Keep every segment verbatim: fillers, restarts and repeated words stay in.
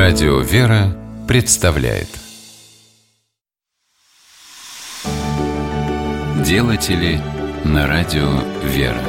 Радио «Вера» представляет Делатели на радио «Вера».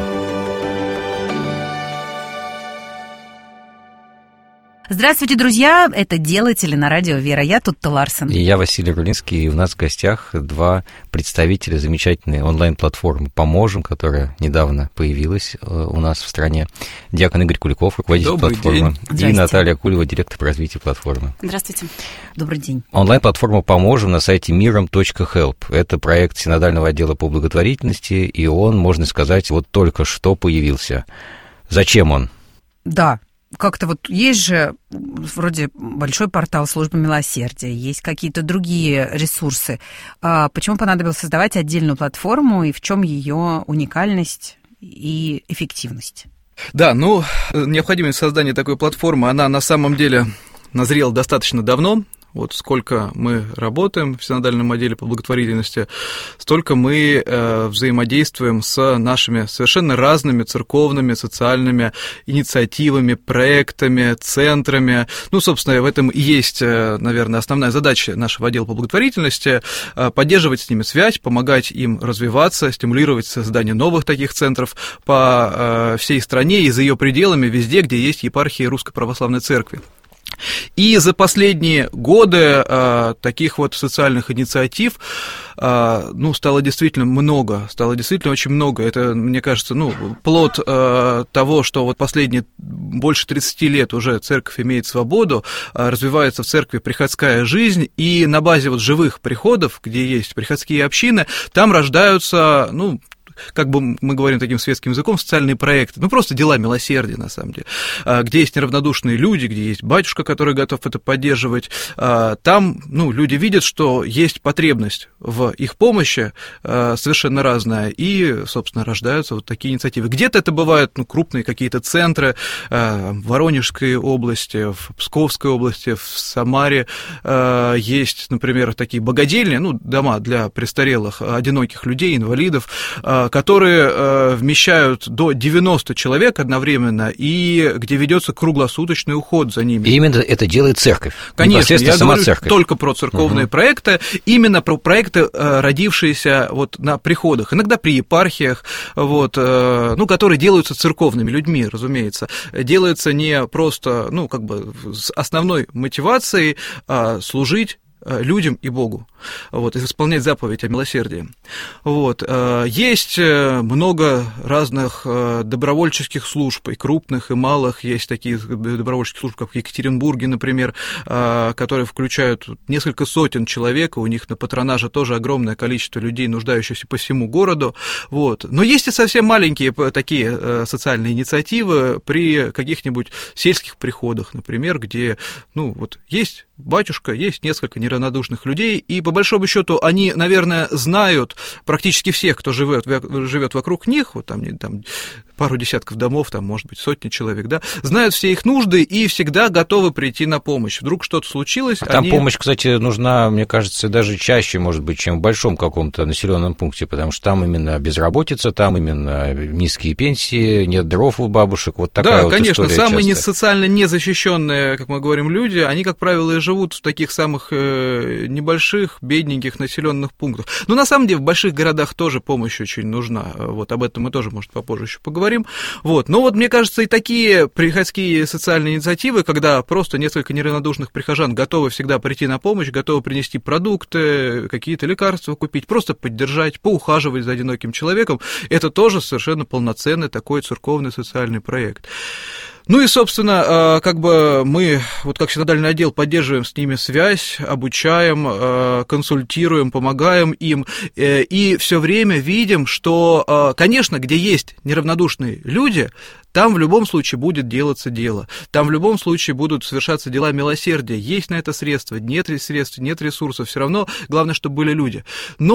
Здравствуйте, друзья! Это «Делатели» на радио «Вера». Я Тутта Ларсен. И я Василий Рулинский. И у нас в гостях два представителя замечательной онлайн-платформы «Поможем», которая недавно появилась у нас в стране. Диакон Игорь Куликов, руководитель Добрый платформы. День. И Наталья Акулева, директор по развитию платформы. Здравствуйте. Добрый день. Онлайн-платформа «Поможем» на сайте миром точка хелп. Это проект Синодального отдела по благотворительности, и он, можно сказать, вот только что появился. Зачем он? Да. Как-то вот есть же вроде большой портал службы милосердия, есть какие-то другие ресурсы. А почему понадобилось создавать отдельную платформу и в чем ее уникальность и эффективность? Да, ну, необходимость создания такой платформы, она на самом деле назрела достаточно давно. Вот сколько мы работаем в Синодальном отделе по благотворительности, столько мы э, взаимодействуем с нашими совершенно разными церковными, социальными инициативами, проектами, центрами. Ну, собственно, в этом и есть, наверное, основная задача нашего отдела по благотворительности э, – поддерживать с ними связь, помогать им развиваться, стимулировать создание новых таких центров по э, всей стране и за ее пределами, везде, где есть епархии Русской Православной Церкви. И за последние годы э, таких вот социальных инициатив э, ну, стало действительно много, стало действительно очень много. Это, мне кажется, ну, плод э, того, что вот последние больше тридцати лет уже церковь имеет свободу, э, развивается в церкви приходская жизнь, и на базе вот живых приходов, где есть приходские общины, там рождаются, ну, как бы мы говорим таким светским языком, социальные проекты, ну, просто дела милосердия, на самом деле, где есть неравнодушные люди, где есть батюшка, который готов это поддерживать, там, ну, люди видят, что есть потребность в их помощи совершенно разная, и, собственно, рождаются вот такие инициативы. Где-то это бывают, ну, крупные какие-то центры в Воронежской области, в Псковской области, в Самаре есть, например, такие богадельни, ну, дома для престарелых, одиноких людей, инвалидов, которые э, вмещают до девяноста человек одновременно, и где ведется круглосуточный уход за ними. И именно это делает церковь. Конечно, я сама говорю церковь. Только про церковные uh-huh. проекты, именно про проекты, э, родившиеся вот на приходах, иногда при епархиях, вот, э, ну, которые делаются церковными людьми, разумеется, делаются не просто, ну, как бы с основной мотивацией а служить людям и Богу, вот, и исполнять заповедь о милосердии. Вот. Есть много разных добровольческих служб, и крупных, и малых. Есть такие добровольческие службы, как в Екатеринбурге, например, которые включают несколько сотен человек, у них на патронаже тоже огромное количество людей, нуждающихся по всему городу. Вот. Но есть и совсем маленькие такие социальные инициативы при каких-нибудь сельских приходах, например, где, ну, вот есть батюшка, есть несколько неравнодушных людей, и по большому счету они, наверное, знают практически всех, кто живет, живет вокруг них, вот там, там пару десятков домов, там, может быть, сотни человек, да, знают все их нужды и всегда готовы прийти на помощь. Вдруг что-то случилось. А они... там помощь, кстати, нужна, мне кажется, даже чаще, может быть, чем в большом каком-то населенном пункте, потому что там именно безработица, там именно низкие пенсии, нет дров у бабушек, вот такая да, вот конечно, история самые не часто. социально незащищенные, как мы говорим, люди, они, как правило, и живут в таких самых э, небольших, бедненьких населенных пунктах. Но на самом деле в больших городах тоже помощь очень нужна. Вот об этом мы тоже, может, попозже еще поговорим. Вот. Но вот, мне кажется, и такие приходские социальные инициативы, когда просто несколько неравнодушных прихожан готовы всегда прийти на помощь, готовы принести продукты, какие-то лекарства купить, просто поддержать, поухаживать за одиноким человеком, это тоже совершенно полноценный такой церковный социальный проект. Ну и, собственно, как бы мы, вот как Синодальный отдел, поддерживаем с ними связь, обучаем, консультируем, помогаем им, и все время видим, что, конечно, где есть неравнодушные люди, там в любом случае будет делаться дело, там в любом случае будут совершаться дела милосердия, есть на это средства, нет средств, нет ресурсов, все равно главное, чтобы были люди.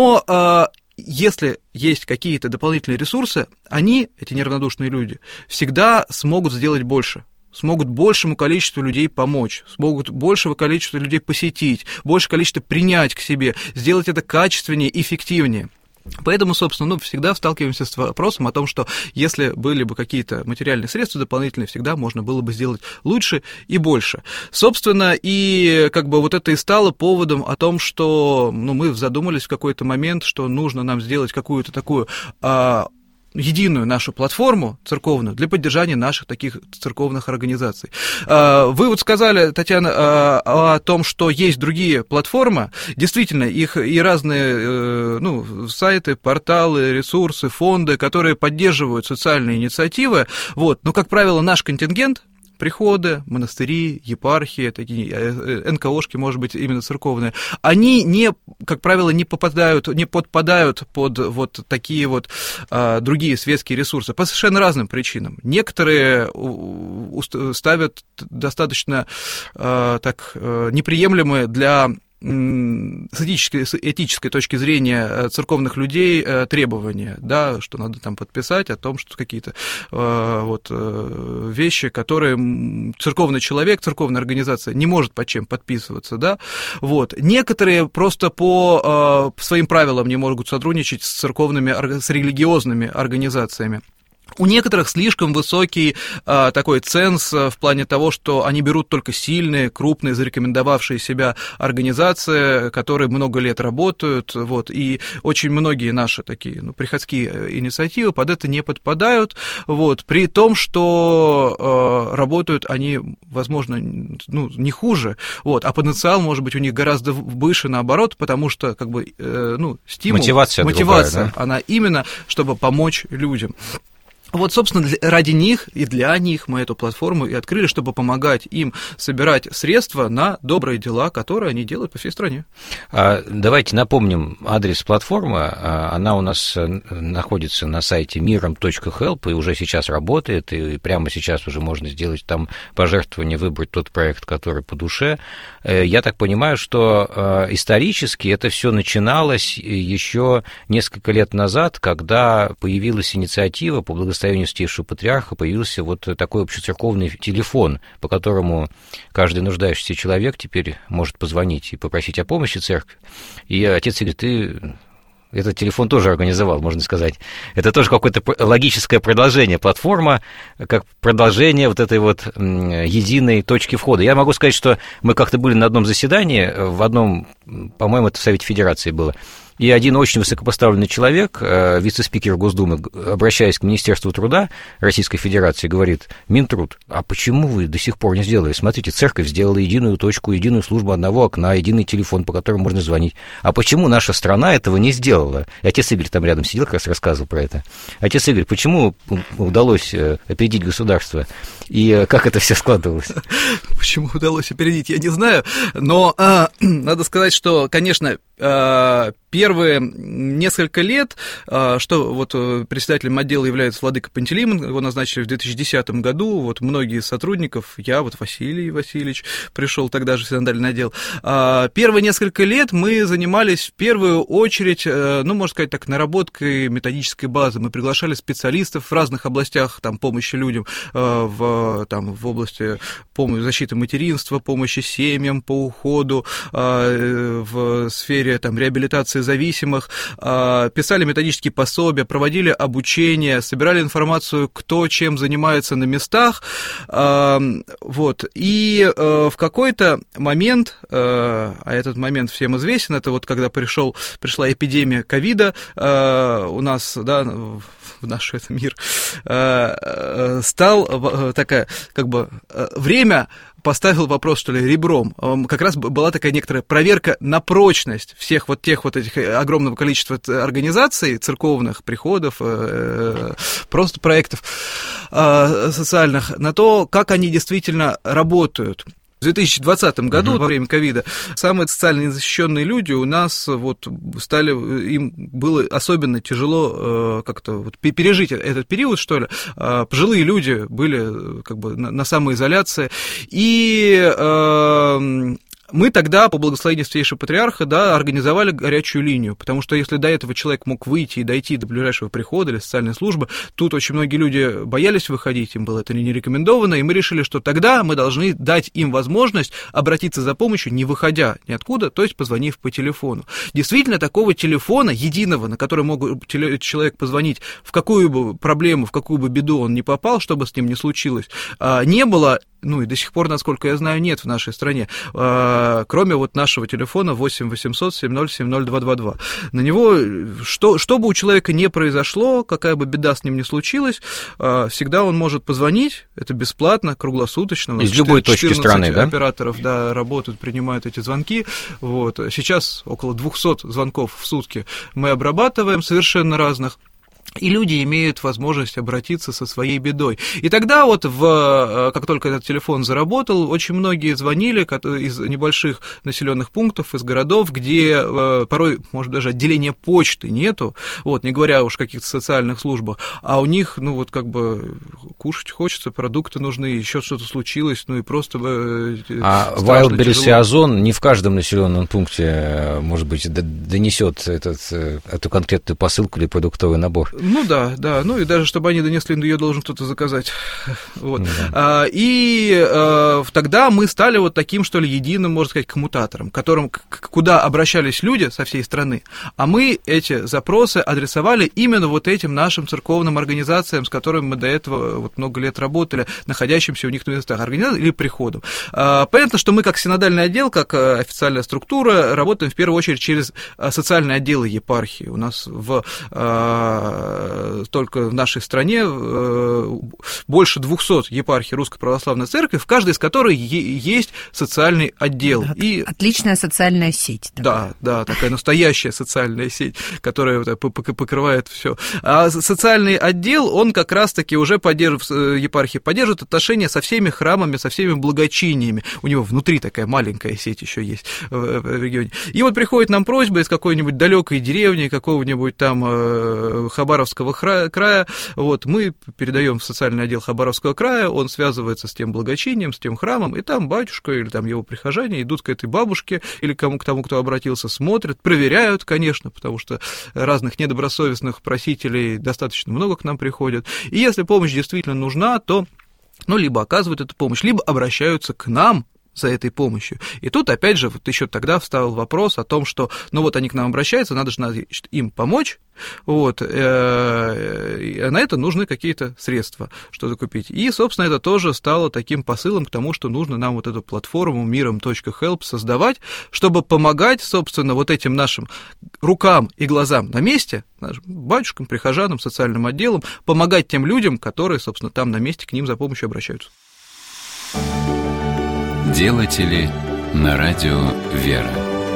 Но если есть какие-то дополнительные ресурсы, они, эти неравнодушные люди, всегда смогут сделать больше. Смогут большему количеству людей помочь, смогут большего количества людей посетить, большее количество принять к себе, сделать это качественнее, эффективнее. Поэтому, собственно, ну, всегда сталкиваемся с вопросом о том, что если были бы какие-то материальные средства дополнительные, всегда можно было бы сделать лучше и больше. Собственно, и как бы вот это и стало поводом о том, что ну, мы задумались в какой-то момент, что нужно нам сделать какую-то такую... А, единую нашу платформу церковную для поддержания наших таких церковных организаций. Вы вот сказали, Татьяна, о том, что есть другие платформы. Действительно, их и разные ну, сайты, порталы, ресурсы, фонды, которые поддерживают социальные инициативы. Вот. Но, как правило, наш контингент, приходы, монастыри, епархии, такие эн ка ошки, может быть, именно церковные, они, не, как правило, не попадают, не подпадают под вот такие вот а, другие светские ресурсы по совершенно разным причинам. Некоторые ставят достаточно а, так, неприемлемые для с этической, с этической точки зрения церковных людей требования, да, что надо там подписать о том, что какие-то э, вот, э, вещи, которые церковный человек, церковная организация не может под чем подписываться, да, вот. Некоторые просто по э, своим правилам не могут сотрудничать с церковными, с религиозными организациями. У некоторых слишком высокий а, такой ценз а, в плане того, что они берут только сильные, крупные, зарекомендовавшие себя организации, которые много лет работают, вот, и очень многие наши такие ну, приходские инициативы под это не подпадают, вот, при том, что а, работают они, возможно, ну, не хуже, вот, а потенциал, может быть, у них гораздо выше, наоборот, потому что, как бы, э, ну, стимул, мотивация, мотивация другая, да? Она именно, чтобы помочь людям. Вот, собственно, ради них и для них мы эту платформу и открыли, чтобы помогать им собирать средства на добрые дела, которые они делают по всей стране. Давайте напомним адрес платформы. Она у нас находится на сайте миром точка хелп и уже сейчас работает, и прямо сейчас уже можно сделать там пожертвование, выбрать тот проект, который по душе. Я так понимаю, что исторически это все начиналось еще несколько лет назад, когда появилась инициатива по благословению Святейшего Патриарха, появился вот такой общецерковный телефон, по которому каждый нуждающийся человек теперь может позвонить и попросить о помощи церкви. И отец Игорь, ты этот телефон тоже организовал, можно сказать. Это тоже какое-то логическое продолжение. Платформа как продолжение вот этой вот единой точки входа. Я могу сказать, что мы как-то были на одном заседании, в одном, по-моему, это в Совете Федерации было, и один очень высокопоставленный человек, вице-спикер Госдумы, обращаясь к Министерству труда Российской Федерации, говорит: Минтруд, а почему вы до сих пор не сделали? Смотрите, церковь сделала единую точку, единую службу одного окна, единый телефон, по которому можно звонить. А почему наша страна этого не сделала? И отец Игорь там рядом сидел, как раз рассказывал про это. Отец Игорь, почему удалось опередить государство? И как это все складывалось? Почему удалось опередить, я не знаю. Но а, надо сказать, что, конечно, а, первые несколько лет, а, что вот председателем отдела является владыка Пантелеймон, его назначили в две тысячи десятом году, вот многие из сотрудников, я, вот Василий Васильевич, пришел тогда же в синодальный отдел. А, первые несколько лет мы занимались в первую очередь, ну, можно сказать так, наработкой методической базы. Мы приглашали специалистов в разных областях там, помощи людям, в Там, в области помощи, защиты материнства, помощи семьям по уходу, в сфере там, реабилитации зависимых, писали методические пособия, проводили обучение, собирали информацию, кто чем занимается на местах. Вот. И в какой-то момент, а этот момент всем известен, это вот когда пришел, пришла эпидемия ковида у нас, да, в наш этот мир, стал такая, как бы, время поставил вопрос, что ли, ребром. Как раз была такая некоторая проверка на прочность всех вот тех вот этих огромного количества организаций, церковных, приходов, просто проектов социальных, на то, как они действительно работают. В две тысячи двадцатом году, uh-huh. во время ковида, самые социально незащищенные люди у нас вот стали, им было особенно тяжело как-то вот пережить этот период, что ли. Пожилые люди были как бы на самоизоляции, и Мы тогда, по благословению Святейшего Патриарха, да, организовали горячую линию, потому что если до этого человек мог выйти и дойти до ближайшего прихода или социальной службы, тут очень многие люди боялись выходить, им было это не рекомендовано, и мы решили, что тогда мы должны дать им возможность обратиться за помощью, не выходя ниоткуда, то есть позвонив по телефону. Действительно, такого телефона единого, на который мог человек позвонить, в какую бы проблему, в какую бы беду он ни попал, что бы с ним ни случилось, не было. Ну и до сих пор, насколько я знаю, нет в нашей стране, кроме вот нашего телефона восемь восемьсот семь ноль семь ноль два два два. На него, что, что бы у человека не произошло, какая бы беда с ним ни случилась, всегда он может позвонить, это бесплатно, круглосуточно. Из любой точки страны, да? Операторов, да, работают, принимают эти звонки. Вот. Сейчас около двухсот звонков в сутки мы обрабатываем совершенно разных. И люди имеют возможность обратиться со своей бедой. И тогда вот, в, как только этот телефон заработал, очень многие звонили из небольших населенных пунктов, из городов, где порой, может, даже отделения почты нету, вот, не говоря уж о каких-то социальных службах, а у них, ну, вот, как бы, кушать хочется, продукты нужны, еще что-то случилось, ну, и просто А Wildberries и Озон не в каждом населенном пункте, может быть, донесет этот, эту конкретную посылку или продуктовый набор. Ну да, да, ну и даже чтобы они донесли, ее должен кто-то заказать. Вот. Ну, да. а, и а, тогда мы стали вот таким, что ли, единым, можно сказать, коммутатором, которым, куда обращались люди со всей страны, а мы эти запросы адресовали именно вот этим нашим церковным организациям, с которыми мы до этого вот много лет работали, находящимся у них на местах, организациям или приходом. А, понятно, что мы как синодальный отдел, как официальная структура, работаем в первую очередь через социальные отделы епархии. У нас в только в нашей стране больше двухсот епархий Русской Православной Церкви, в каждой из которой есть социальный отдел. Да, и... Отличная социальная сеть. Такая. Да, да, такая настоящая социальная сеть, которая покрывает все. А социальный отдел, он как раз-таки уже поддерживает, епархии поддерживает отношения со всеми храмами, со всеми благочиниями. У него внутри такая маленькая сеть еще есть в регионе. И вот приходит нам просьба из какой-нибудь далекой деревни, какого-нибудь там Хабаровского края, вот, мы передаем в социальный отдел Хабаровского края, он связывается с тем благочинием, с тем храмом, и там батюшка или там его прихожане идут к этой бабушке или кому, к тому, кто обратился, смотрят, проверяют, конечно, потому что разных недобросовестных просителей достаточно много к нам приходят, и если помощь действительно нужна, то, ну, либо оказывают эту помощь, либо обращаются к нам за этой помощью. И тут, опять же, вот еще тогда встал вопрос о том, что, ну вот они к нам обращаются, надо же, значит, им помочь, вот, а на это нужны какие-то средства, что-то купить. И, собственно, это тоже стало таким посылом к тому, что нужно нам вот эту платформу миром точка хелп создавать, чтобы помогать, собственно, вот этим нашим рукам и глазам на месте, нашим батюшкам, прихожанам, социальным отделам, помогать тем людям, которые, собственно, там на месте к ним за помощью обращаются. Делатели на радио «Вера».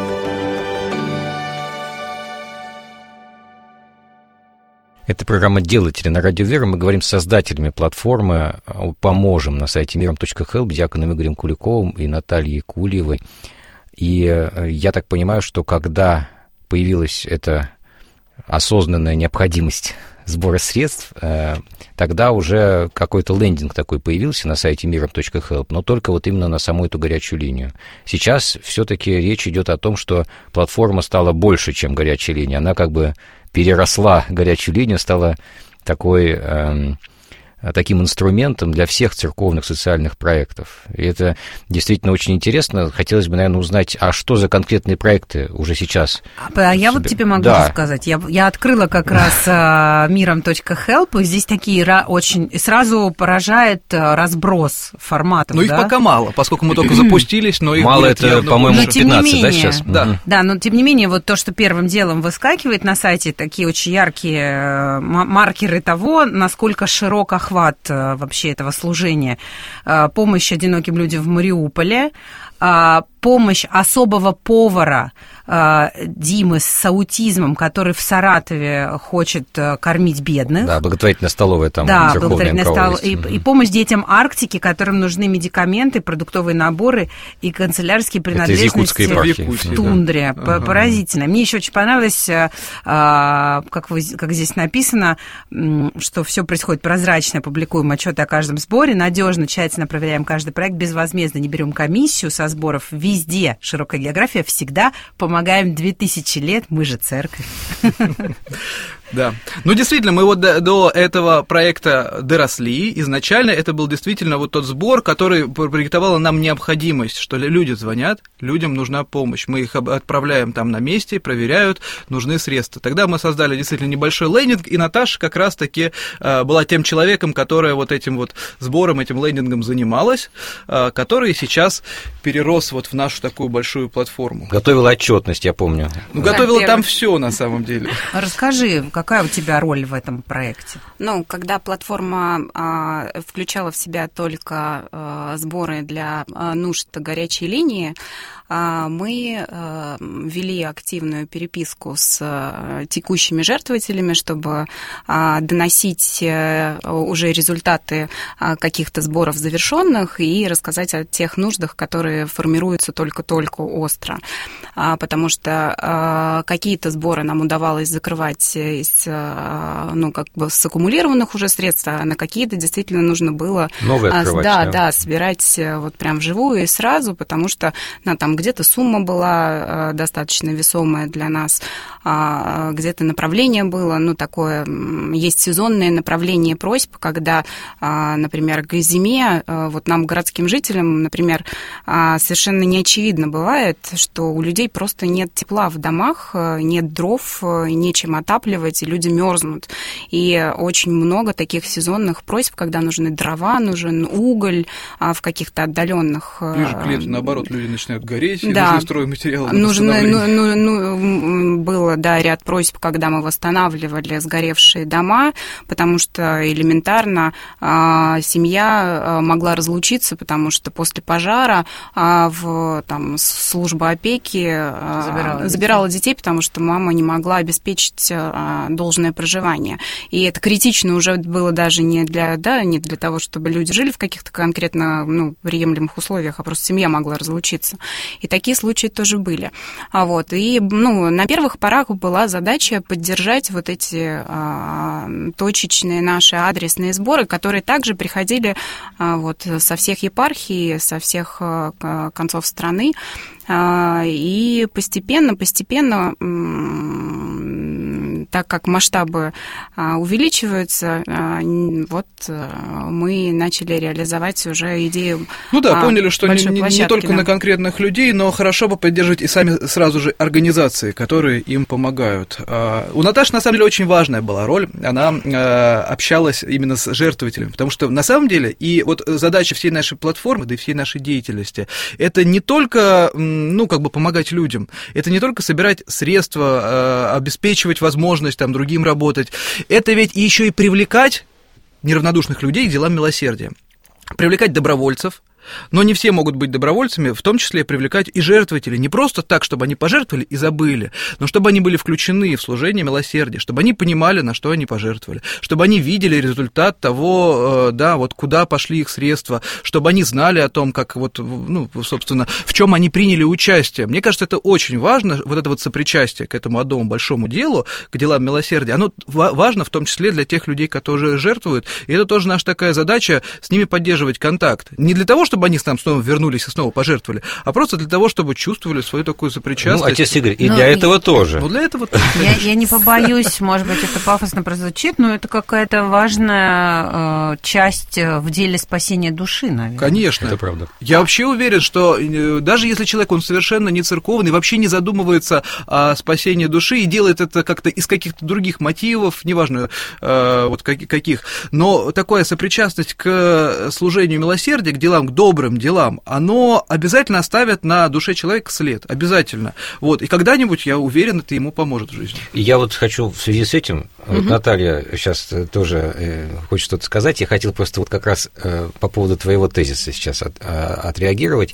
Это программа «Делатели» на радио «Вера». Мы говорим с создателями платформы «Поможем» на сайте миром точка хелп, диаконом Игорем Куликовым и Натальей Кулиевой. И я так понимаю, что когда появилась эта осознанная необходимость сбора средств, тогда уже какой-то лендинг такой появился на сайте миром точка хелп, но только вот именно на саму эту горячую линию. Сейчас все-таки речь идет о том, что платформа стала больше, чем горячая линия. Она как бы переросла горячую линию, стала такой... Эм, таким инструментом для всех церковных социальных проектов. И это действительно очень интересно. Хотелось бы, наверное, узнать, а что за конкретные проекты уже сейчас? А я вот тебе могу да. сказать. Я, я открыла как раз миром точка хелп, и здесь такие очень... Сразу поражает разброс форматов. Ну, их да? пока мало, поскольку мы только запустились, но их мало будет... это, по-моему, пятнадцать, да, сейчас? Да. да, но тем не менее, вот то, что первым делом выскакивает на сайте, такие очень яркие маркеры того, насколько широк охват вообще этого служения. Помощь одиноким людям в Мариуполе, помощь особого повара Димы с аутизмом, который в Саратове хочет кормить бедных. Да, благотворительная столовая там. Да, благотворительная столовая. И, и помощь детям Арктики, которым нужны медикаменты, продуктовые наборы и канцелярские принадлежности в тундре. Да. Поразительно. Мне еще очень понравилось, как, вы, как здесь написано, что все происходит прозрачно, публикуем отчеты о каждом сборе, надежно, тщательно проверяем каждый проект, безвозмездно не берем комиссию со сборов, везде широкая география, всегда помогаем две тысячи лет, мы же церковь. Да. Ну, действительно, мы вот до, до этого проекта доросли. Изначально это был действительно вот тот сбор, который продиктовал нам необходимость, что люди звонят, людям нужна помощь. Мы их отправляем там на месте, проверяют, нужны средства. Тогда мы создали действительно небольшой лендинг, и Наташа как раз-таки была тем человеком, которая вот этим вот сбором, этим лендингом занималась, который сейчас перерос вот в нашу такую большую платформу. Готовила отчетность, я помню. Ну, готовила там все на самом деле. Расскажи, какая у тебя роль в этом проекте? Ну, когда платформа а, включала в себя только а, сборы для а, нужд горячей линии, а, мы а, вели активную переписку с а, текущими жертвователями, чтобы а, доносить а, уже результаты а, каких-то сборов завершенных и рассказать о тех нуждах, которые формируются только-только остро. А, потому что а, какие-то сборы нам удавалось закрывать из, ну, как бы с аккумулированных уже средств, а на какие-то действительно нужно было новые открывать, да, да. да, собирать вот прям вживую и сразу, потому что ну, там где-то сумма была достаточно весомая для нас, где-то направление было, ну, такое, есть сезонное направление просьб, когда, например, к зиме, вот нам, городским жителям, например, совершенно неочевидно бывает, что у людей просто нет тепла в домах, нет дров, нечем отапливать, и люди мерзнут. И очень много таких сезонных просьб, когда нужны дрова, нужен уголь а, в каких-то отдаленных... Ближе к лету, наоборот, люди начинают гореть, и да. нужны стройматериалы. Нужно, ну, ну, ну, было, да, ряд просьб, когда мы восстанавливали сгоревшие дома, потому что элементарно а, семья могла разлучиться, потому что после пожара а, в, там, служба опеки а, забирала, забирала детей. детей, потому что мама не могла обеспечить должное проживание. И это критично уже было даже не для, да, не для того, чтобы люди жили в каких-то конкретно ну, приемлемых условиях, а просто семья могла разлучиться. И такие случаи тоже были. А вот, и ну, на первых порах была задача поддержать вот эти а, точечные наши адресные сборы, которые также приходили а, вот, со всех епархий, со всех а, концов страны. А, и постепенно, постепенно так как масштабы увеличиваются, вот мы начали реализовать уже идею. Ну да, поняли, что не, не, не только да. на конкретных людей, но хорошо бы поддерживать и сами сразу же организации, которые им помогают. У Наташи, на самом деле, очень важная была роль. Она общалась именно с жертвователями, потому что на самом деле и вот задача всей нашей платформы, да и всей нашей деятельности, это не только, ну, как бы помогать людям, это не только собирать средства, обеспечивать возможность там другим работать, это ведь еще и привлекать неравнодушных людей к делам милосердия, привлекать добровольцев. Но не все могут быть добровольцами, в том числе привлекать и жертвователей. Не просто так, чтобы они пожертвовали и забыли, но чтобы они были включены в служение милосердия, чтобы они понимали, на что они пожертвовали, чтобы они видели результат того, да, вот куда пошли их средства, чтобы они знали о том, как вот, ну, собственно, в чем они приняли участие. Мне кажется, это очень важно, вот это вот сопричастие к этому одному большому делу, к делам милосердия, оно важно в том числе для тех людей, которые жертвуют, и это тоже наша такая задача, с ними поддерживать контакт. Не для того, чтобы они там снова вернулись и снова пожертвовали, а просто для того, чтобы чувствовали свою такую сопричастность. Ну, отец Игорь, и но для и... этого тоже. Ну, для этого я, я не побоюсь, может быть, это пафосно прозвучит, но это какая-то важная э, часть в деле спасения души, наверное. Конечно. Это правда. Я вообще уверен, что даже если человек, он совершенно не церковный, вообще не задумывается о спасении души и делает это как-то из каких-то других мотивов, неважно э, вот каких, но такая сопричастность к служению милосердия, к делам, к добрым делам, оно обязательно оставит на душе человека след, обязательно. Вот, и когда-нибудь, я уверен, это ему поможет в жизни. И я вот хочу в связи с этим, угу. вот Наталья сейчас тоже э, хочет что-то сказать, я хотел просто вот как раз э, по поводу твоего тезиса сейчас от, э, отреагировать.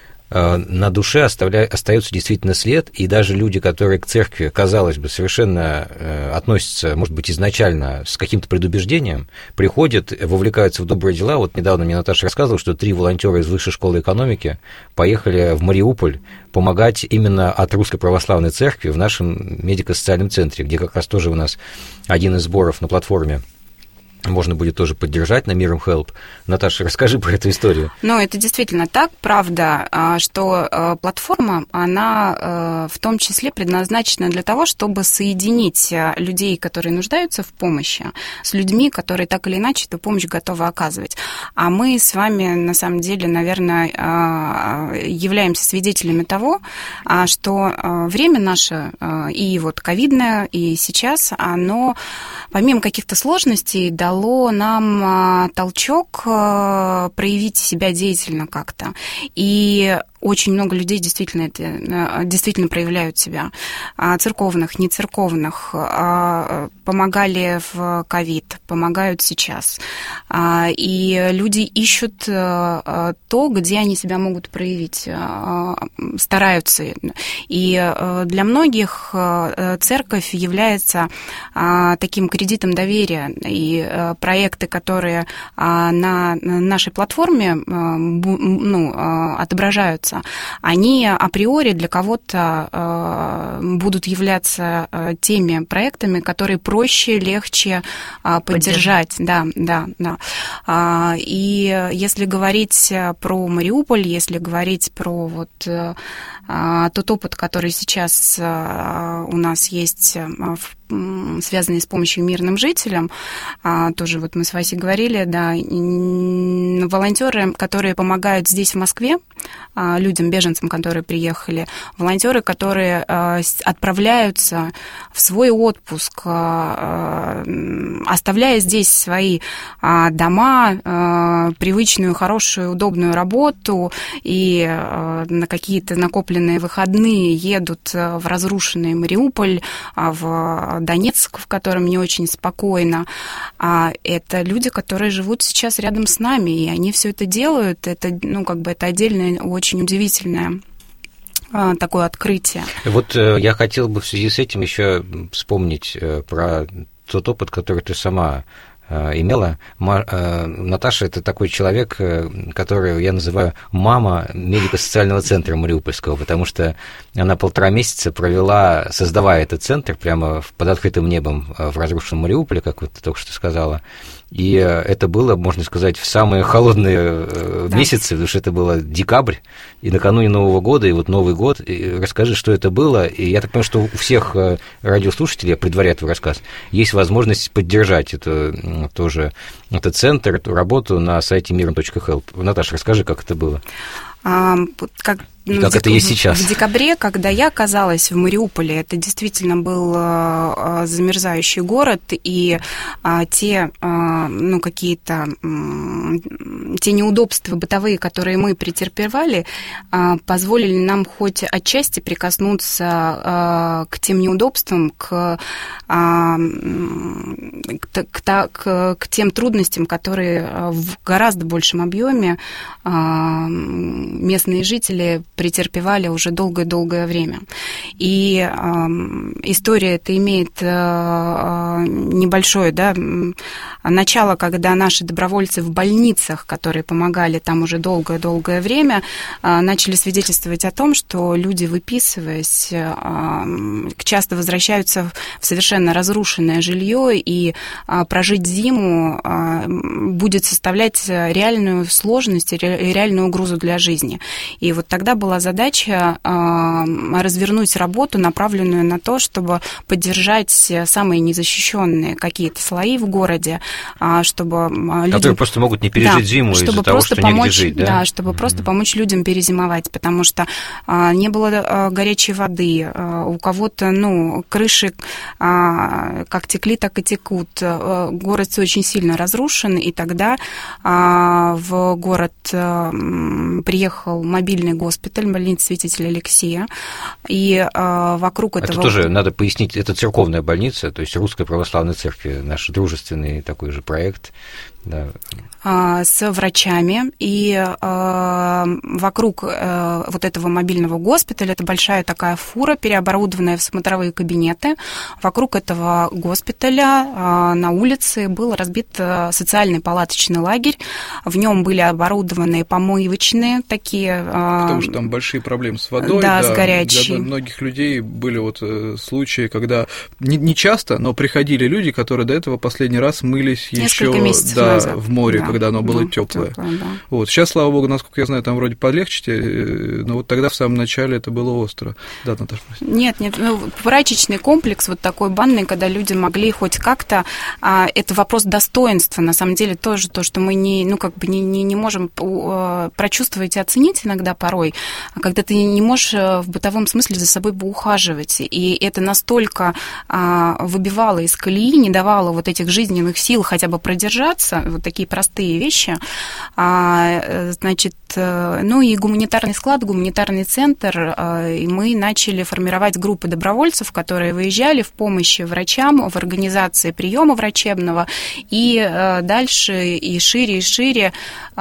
На душе оставля... остается действительно след, и даже люди, которые к церкви, казалось бы, совершенно относятся, может быть, изначально с каким-то предубеждением, приходят, вовлекаются в добрые дела. Вот недавно мне Наташа рассказывала, что три волонтера из Высшей школы экономики поехали в Мариуполь помогать именно от Русской Православной Церкви в нашем медико-социальном центре, где как раз тоже у нас один из сборов на платформе можно будет тоже поддержать на Миром Help. Наташа, расскажи про эту историю. Ну, это действительно так, правда, что платформа, она в том числе предназначена для того, чтобы соединить людей, которые нуждаются в помощи, с людьми, которые так или иначе эту помощь готовы оказывать. А мы с вами, на самом деле, наверное, являемся свидетелями того, что время наше, и вот ковидное, и сейчас, оно, помимо каких-то сложностей, дало нам толчок проявить себя деятельно как-то. И очень много людей действительно, это, действительно проявляют себя. Церковных, не церковных. Помогали в ковид, помогают сейчас. И люди ищут то, где они себя могут проявить, стараются. И для многих церковь является таким кредитом доверия. И проекты, которые на нашей платформе ну, отображаются, они априори для кого-то э, будут являться э, теми проектами, которые проще, легче э, поддержать. Да, да, да. А, и если говорить про Мариуполь, если говорить про вот, э, тот опыт, который сейчас э, у нас есть в связанные с помощью мирным жителям, тоже вот мы с Васей говорили, да, волонтеры, которые помогают здесь, в Москве, людям, беженцам, которые приехали, волонтеры, которые отправляются в свой отпуск, оставляя здесь свои дома, привычную, хорошую, удобную работу и на какие-то накопленные выходные едут в разрушенный Мариуполь, в Донецк, в котором не очень спокойно. А это люди, которые живут сейчас рядом с нами, и они все это делают. Это, ну, как бы это отдельное, очень удивительное такое открытие. Вот я хотел бы в связи с этим еще вспомнить про тот опыт, который ты сама имела. Наташа – это такой человек, который я называю мама медико-социального центра Мариупольского, потому что она полтора месяца провела, создавая этот центр прямо под открытым небом в разрушенном Мариуполе, как вот ты только что сказала. И это было, можно сказать, в самые холодные да. месяцы, потому что это было декабрь, и накануне Нового года, и вот Новый год. И расскажи, что это было. И я так понимаю, что у всех радиослушателей, предваряя твой рассказ, есть возможность поддержать это, тоже, этот центр, эту работу на сайте миром точка хелп. Наташа, расскажи, как это было. А, как И как это есть сейчас? В декабре, когда я оказалась в Мариуполе, это действительно был замерзающий город, и те, ну, какие-то те неудобства бытовые, которые мы претерпевали, позволили нам хоть отчасти прикоснуться к тем неудобствам, к, к, к, к тем трудностям, которые в гораздо большем объеме местные жители претерпевали уже долгое-долгое время. И э, история эта имеет э, небольшое, да, начало, когда наши добровольцы в больницах, которые помогали там уже долгое-долгое время, э, начали свидетельствовать о том, что люди, выписываясь, э, часто возвращаются в совершенно разрушенное жилье, и э, прожить зиму э, будет составлять реальную сложность и реальную угрозу для жизни. И вот тогда была задача э, развернуть работу, направленную на то, чтобы поддержать самые незащищенные какие-то слои в городе, э, чтобы людям... Которые просто могут не пережить да, зиму из-за того, что помочь, негде жить, да? Да, чтобы mm-hmm. просто помочь людям перезимовать, потому что э, не было э, горячей воды, э, у кого-то, ну, крыши э, как текли, так и текут. Э, город очень сильно разрушен, и тогда э, в город э, приехал мобильный госпиталь, больница святителя Алексея, и э, вокруг этого... Это тоже, надо пояснить, это церковная больница, то есть Русской Православной Церкви, наш дружественный такой же проект, Да. С врачами, и э, вокруг э, вот этого мобильного госпиталя, это большая такая фура, переоборудованная в смотровые кабинеты, вокруг этого госпиталя э, на улице был разбит социальный палаточный лагерь, в нем были оборудованы помывочные такие... Э, Потому что там большие проблемы с водой. Да, да, с горячей. Для многих людей были вот э, случаи, когда, не, не часто, но приходили люди, которые до этого последний раз мылись Несколько еще да, назад. в море, Да. когда оно было Да, теплое. теплое, да. Вот. Сейчас, слава богу, насколько я знаю, там вроде полегче, но вот тогда в самом начале это было остро. Да, Наташа, прости. Нет, нет, ну, прачечный комплекс вот такой банный, когда люди могли хоть как-то, а, это вопрос достоинства, на самом деле тоже то, что мы не, ну, как бы не, не, не можем а, прочувствовать и оценить иногда порой, когда ты не можешь в бытовом смысле за собой поухаживать, и это настолько а, выбивало из колеи, не давало вот этих жизненных сил хотя бы продержаться, вот такие простые вещи, а, значит, ну и гуманитарный склад, гуманитарный центр, и мы начали формировать группы добровольцев, которые выезжали в помощь врачам, в организации приема врачебного, и дальше и шире, и шире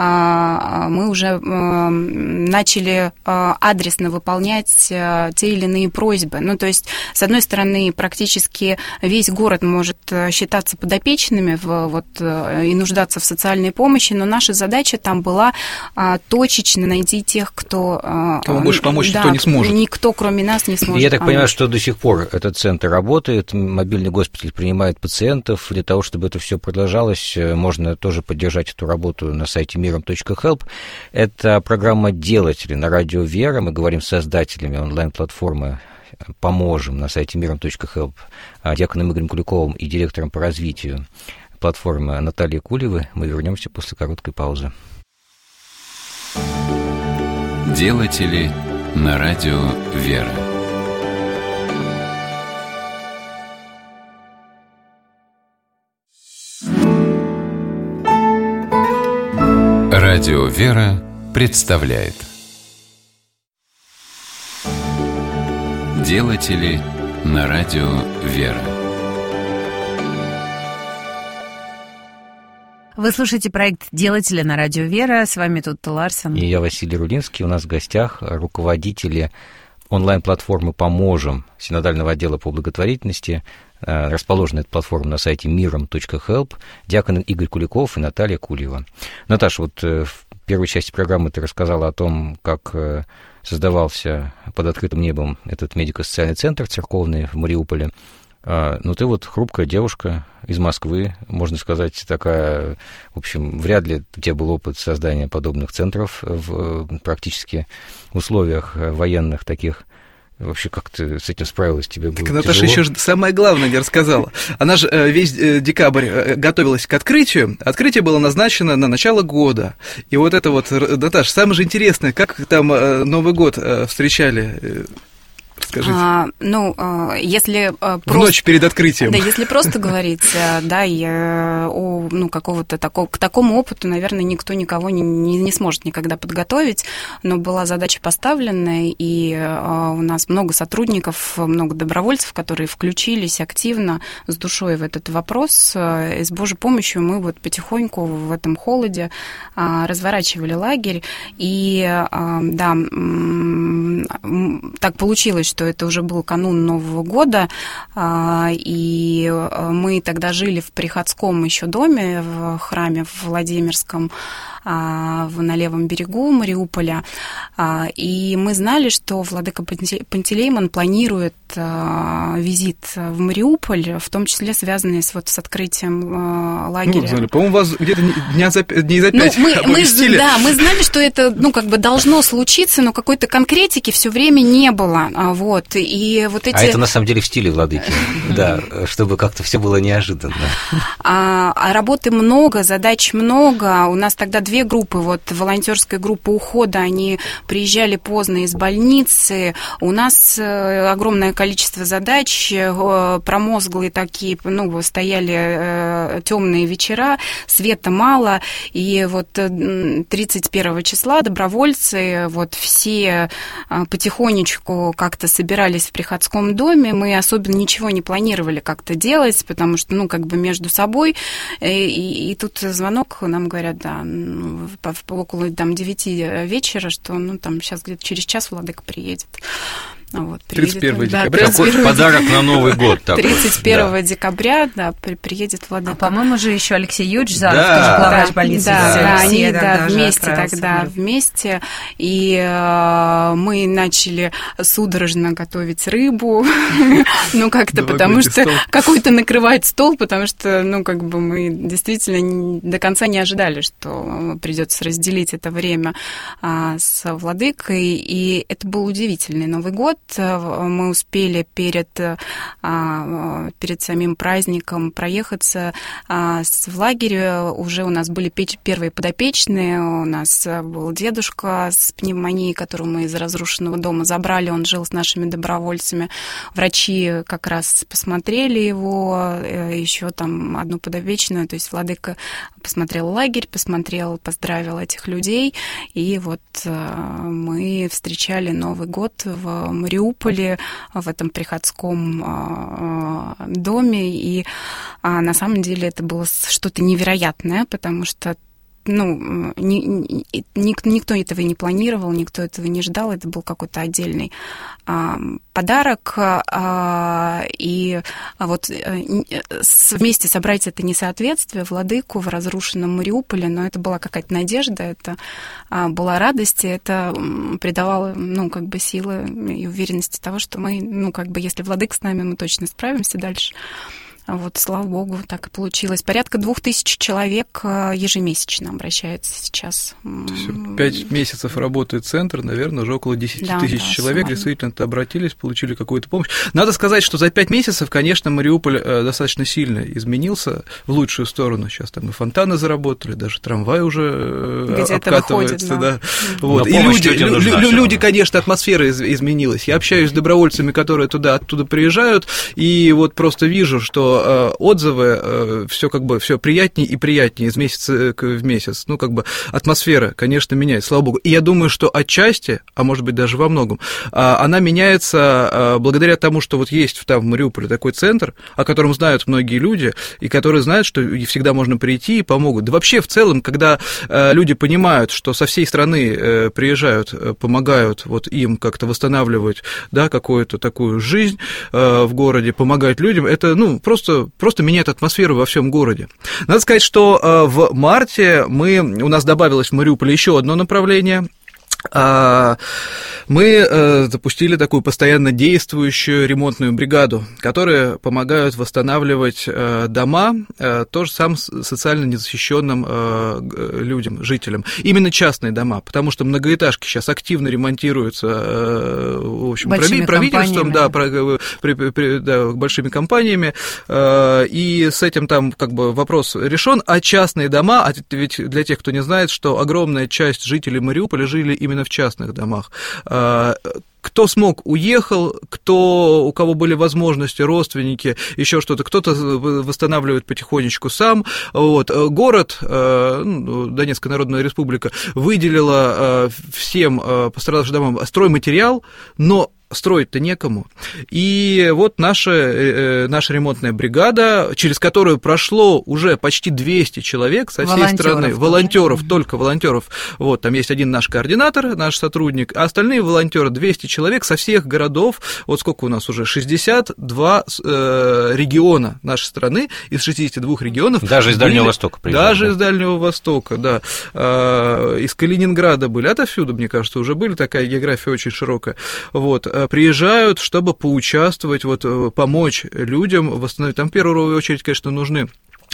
мы уже начали адресно выполнять те или иные просьбы. Ну, то есть, с одной стороны, практически весь город может считаться подопечными в, вот, и нуждаться в социальной помощи, но наша задача там была а, точечно найти тех, кто... А, Кому больше помочь да, никто не сможет. Никто, кроме нас, не сможет Я так помочь. понимаю, что до сих пор этот центр работает, мобильный госпиталь принимает пациентов. Для того, чтобы это все продолжалось, можно тоже поддержать эту работу на сайте миром точка хелп. Это программа «Делатели» на радио «Вера». Мы говорим с создателями онлайн-платформы «Поможем» на сайте миром точка хелп, диаконом Игорем Куликовым и директором по развитию платформы Натальей Кулевой. Мы вернемся после короткой паузы. Делатели на радио «Вера». Радио «Вера» представляет Делатели на радио «Вера». Вы слушаете проект «Делатели» на радио «Вера». С вами тут Ларсен. И я, Василий Рулинский. У нас в гостях руководители онлайн-платформы «Поможем» Синодального отдела по благотворительности. Расположена эта платформа на сайте миром точка хелп. Диакон Игорь Куликов и Наталья Кулева. Наташа, вот в первой части программы ты рассказала о том, как создавался под открытым небом этот медико-социальный центр церковный в Мариуполе. Ну, ты вот хрупкая девушка из Москвы, можно сказать, такая, в общем, вряд ли у тебя был опыт создания подобных центров в практически условиях военных таких. Вообще, как ты с этим справилась? Тебе было так Наташа тяжело? еще самое главное не рассказала. Она же весь декабрь готовилась к открытию. Открытие было назначено на начало года. И вот это вот, Наташа, самое же интересное, как там Новый год встречали? Расскажите. А, ну, если в просто... ночь перед открытием. Да, если просто говорить, да, я, о, ну, какого-то такого, к такому опыту, наверное, никто никого не, не, не сможет никогда подготовить, но была задача поставлена, и а, у нас много сотрудников, много добровольцев, которые включились активно, с душой в этот вопрос, и с Божьей помощью мы вот потихоньку в этом холоде а, разворачивали лагерь, и, а, да, так получилось, что это уже был канун Нового года, и мы тогда жили в приходском еще доме, в храме в Владимирском, на левом берегу Мариуполя, и мы знали, что владыка Пантелеймон планирует визит в Мариуполь, в том числе связанный с, вот, с открытием лагеря. Ну, знали, по-моему, вас где-то дня за, дней за пять ну, мы, оповестили. Мы, да, мы знали, что это, ну, как бы должно случиться, но какой-то конкретики все время не было. Вот, и вот эти... А это, на самом деле, в стиле владыки, да, чтобы как-то все было неожиданно. А, а работы много, задач много. У нас тогда две группы, вот волонтерская группа ухода, они приезжали поздно из больницы. У нас огромное количество задач, промозглые такие, ну, стояли темные вечера, света мало, и вот тридцать первого числа добровольцы, вот все потихонечку как-то собирались в приходском доме, мы особенно ничего не планировали как-то делать, потому что, ну, как бы между собой, и, и, и тут звонок, нам говорят, да, ну, около там девяти вечера, что, ну, там сейчас где-то через час Владыка приедет. Вот, тридцать первого да, декабря. Такой подарок на Новый год. Такой. тридцать первого да. декабря, да, при, приедет Владыка. А, по-моему, же еще Алексей Юрьевич Заров, да. тоже главврач да, больницы. Да, да, они да, да, вместе тогда, вместе. И э, мы начали судорожно готовить рыбу, ну, как-то потому что какой-то накрывать стол, потому что, ну, как бы мы действительно до конца не ожидали, что придется разделить это время с Владыкой. И это был удивительный Новый год. Мы успели перед, перед самим праздником проехаться в лагере. Уже у нас были первые подопечные. У нас был дедушка с пневмонией, которого мы из разрушенного дома забрали. Он жил с нашими добровольцами. Врачи как раз посмотрели его, еще там одну подопечную. То есть Владыка посмотрел лагерь, посмотрел, поздравил этих людей. И вот мы встречали Новый год в Мариуполе, в этом приходском доме, и на самом деле это было что-то невероятное, потому что ну, ни, ни, никто этого не планировал, никто этого не ждал, это был какой-то отдельный а, подарок, а, и а вот а, вместе собрать это несоответствие, Владыку в разрушенном Мариуполе, но это была какая-то надежда, это а, была радость, и это придавало, ну, как бы силы и уверенности того, что мы, ну, как бы, если Владыка с нами, мы точно справимся дальше. Вот, слава богу, так и получилось. Порядка двух тысяч человек ежемесячно обращается сейчас. Пять месяцев работает центр, наверное, уже около десяти да, тысяч да, человек суммарно. Действительно обратились, получили какую-то помощь. Надо сказать, что за пять месяцев, конечно, Мариуполь достаточно сильно изменился в лучшую сторону. Сейчас там и фонтаны заработали, даже трамвай уже где-то обкатывается. Выходит, да. Да. Вот. И люди, нужна, лю- люди, конечно, атмосфера изменилась. Я общаюсь с добровольцами, которые туда, оттуда приезжают, и вот просто вижу, что отзывы, все как бы все приятнее и приятнее из месяца в месяц. Ну, как бы атмосфера, конечно, меняется, слава богу. И я думаю, что отчасти, а может быть даже во многом, она меняется благодаря тому, что вот есть там в Мариуполе такой центр, о котором знают многие люди, и которые знают, что всегда можно прийти и помогут. Да вообще в целом, когда люди понимают, что со всей страны приезжают, помогают вот им как-то восстанавливать, да, какую-то такую жизнь в городе, помогают людям, это, ну, просто Просто меняет атмосферу во всем городе. Надо сказать, что в марте мы, у нас добавилось в Мариуполе еще одно направление. Мы запустили такую постоянно действующую ремонтную бригаду, которые помогают восстанавливать дома тоже самым социально незащищенным людям, жителям. Именно частные дома, потому что многоэтажки сейчас активно ремонтируются, в общем, большими правительством, да, при, при, да, большими компаниями, и с этим там как бы вопрос решен. А частные дома, а ведь для тех, кто не знает, что огромная часть жителей Мариуполя жили именно в частных домах. Кто смог, уехал, кто, у кого были возможности, родственники, еще что-то, кто-то восстанавливает потихонечку сам. Вот. Город, ну, Донецкая Народная Республика, выделила всем пострадавшим домам стройматериал, но строить-то некому. И вот наша, наша ремонтная бригада, через которую прошло уже почти двести человек со всей волонтеров страны, волонтеров, тоже. Только волонтеров. Вот, там есть один наш координатор, наш сотрудник, а остальные волонтеры, двести человек со всех городов, вот сколько у нас уже, шестьдесят два э, региона нашей страны, из шестидесяти двух регионов. Даже из Дальнего были, Востока приезжали. Даже да? из Дальнего Востока, да. Э, из Калининграда были, отовсюду, мне кажется, уже были, такая география очень широкая. Вот. Приезжают, чтобы поучаствовать, вот, помочь людям восстановить. Там в первую очередь, конечно, нужны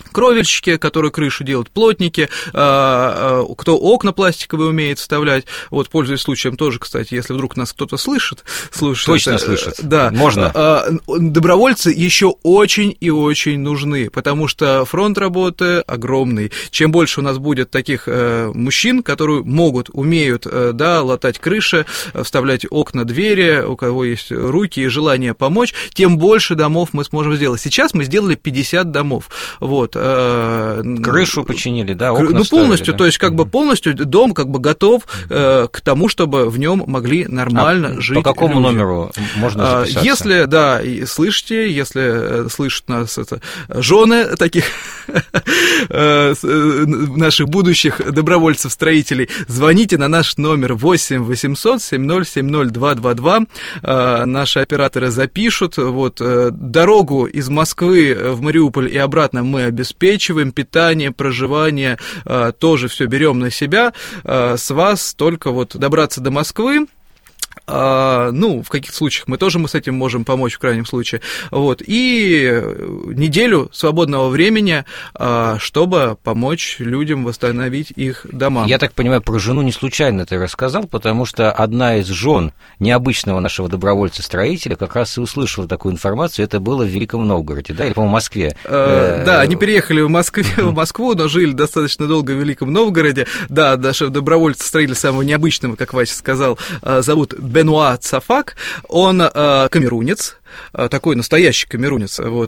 кровельщики, которые крышу делают, плотники, кто окна пластиковые умеет вставлять. Вот, пользуясь случаем тоже, кстати, если вдруг нас кто-то слышит, слушает. Точно слышит. Да. Можно. Добровольцы еще очень и очень нужны, потому что фронт работы огромный. Чем больше у нас будет таких мужчин, которые могут, умеют, да, латать крыши, вставлять окна, двери, у кого есть руки и желание помочь, тем больше домов мы сможем сделать. Сейчас мы сделали пятьдесят домов. Вот. Крышу починили, да, окна Ну, полностью, вставили, да? То есть, как бы полностью дом как бы готов э, к тому, чтобы в нем могли нормально а жить. По какому люди. номеру можно записаться? Если, да, слышите, если слышат нас это, жены таких наших будущих добровольцев-строителей, звоните на наш номер восемь восемьсот семь ноль семь ноль два два два. Наши операторы запишут. Вот, дорогу из Москвы в Мариуполь и обратно мы обеспечиваем, питание, проживание, тоже все берем на себя. С вас только вот добраться до Москвы. А, ну, в каких случаях мы тоже мы с этим можем помочь в крайнем случае, вот, и неделю свободного времени, а, чтобы помочь людям восстановить их дома. Я так понимаю, про жену не случайно ты рассказал, потому что одна из жен необычного нашего добровольца-строителя как раз и услышала такую информацию, это было в Великом Новгороде, да, или, по-моему, в Москве. А, да, они переехали в, Москве, в Москву, но жили достаточно долго в Великом Новгороде, да, нашего добровольца-строителя самого необычного, как Вася сказал, зовут Бенуа Цафак, он э, камерунец, такой настоящий камерунец, вот,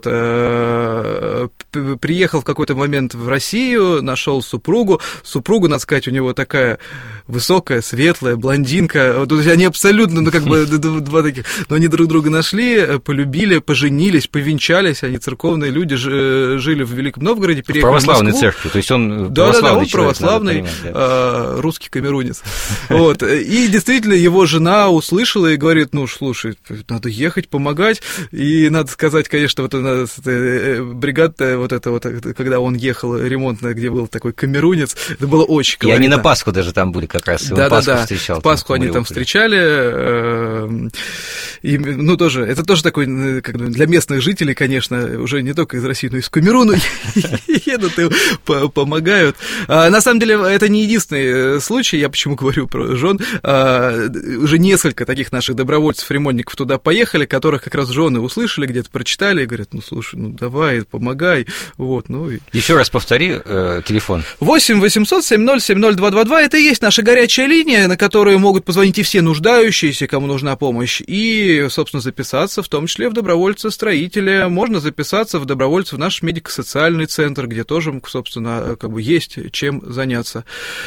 э, приехал в какой-то момент в Россию, нашел супругу, супруга, надо сказать, у него такая высокая, светлая, блондинка, вот, они абсолютно, ну, как бы, два таких, но они друг друга нашли, полюбили, поженились, повенчались, они церковные люди, жили в Великом Новгороде, переехали в Москву. В православной церкви, то есть он да, православный да, да, он человек, православный, понимать, да. э, русский камерунец, вот, и действительно его жена услышала и говорит, ну, слушай, надо ехать, помогать, и надо сказать, конечно, вот у нас бригада, вот это вот, когда он ехал ремонтная, где был такой камерунец, это было очень колоритно. И они на Пасху даже там были как раз, да, Пасху да, встречал. В Пасху они там встречали, и, ну, тоже, это тоже такой, как бы, для местных жителей, конечно, уже не только из России, но и из Камеруна едут и помогают. На самом деле, это не единственный случай, я почему говорю про жен, уже несколько таких наших добровольцев-ремонтников туда поехали, которых как раз жены услышали, где-то прочитали, и говорят, ну, слушай, ну, давай, помогай, вот, ну. И... Еще раз повтори э, телефон. восемь восемьсот семь ноль семь ноль два два два, это и есть наша горячая линия, на которую могут позвонить и все нуждающиеся, кому нужна помощь, и, собственно, записаться, в том числе в добровольцы-строители, можно записаться в добровольцы в наш медико-социальный центр, где тоже, собственно, как бы есть чем заняться.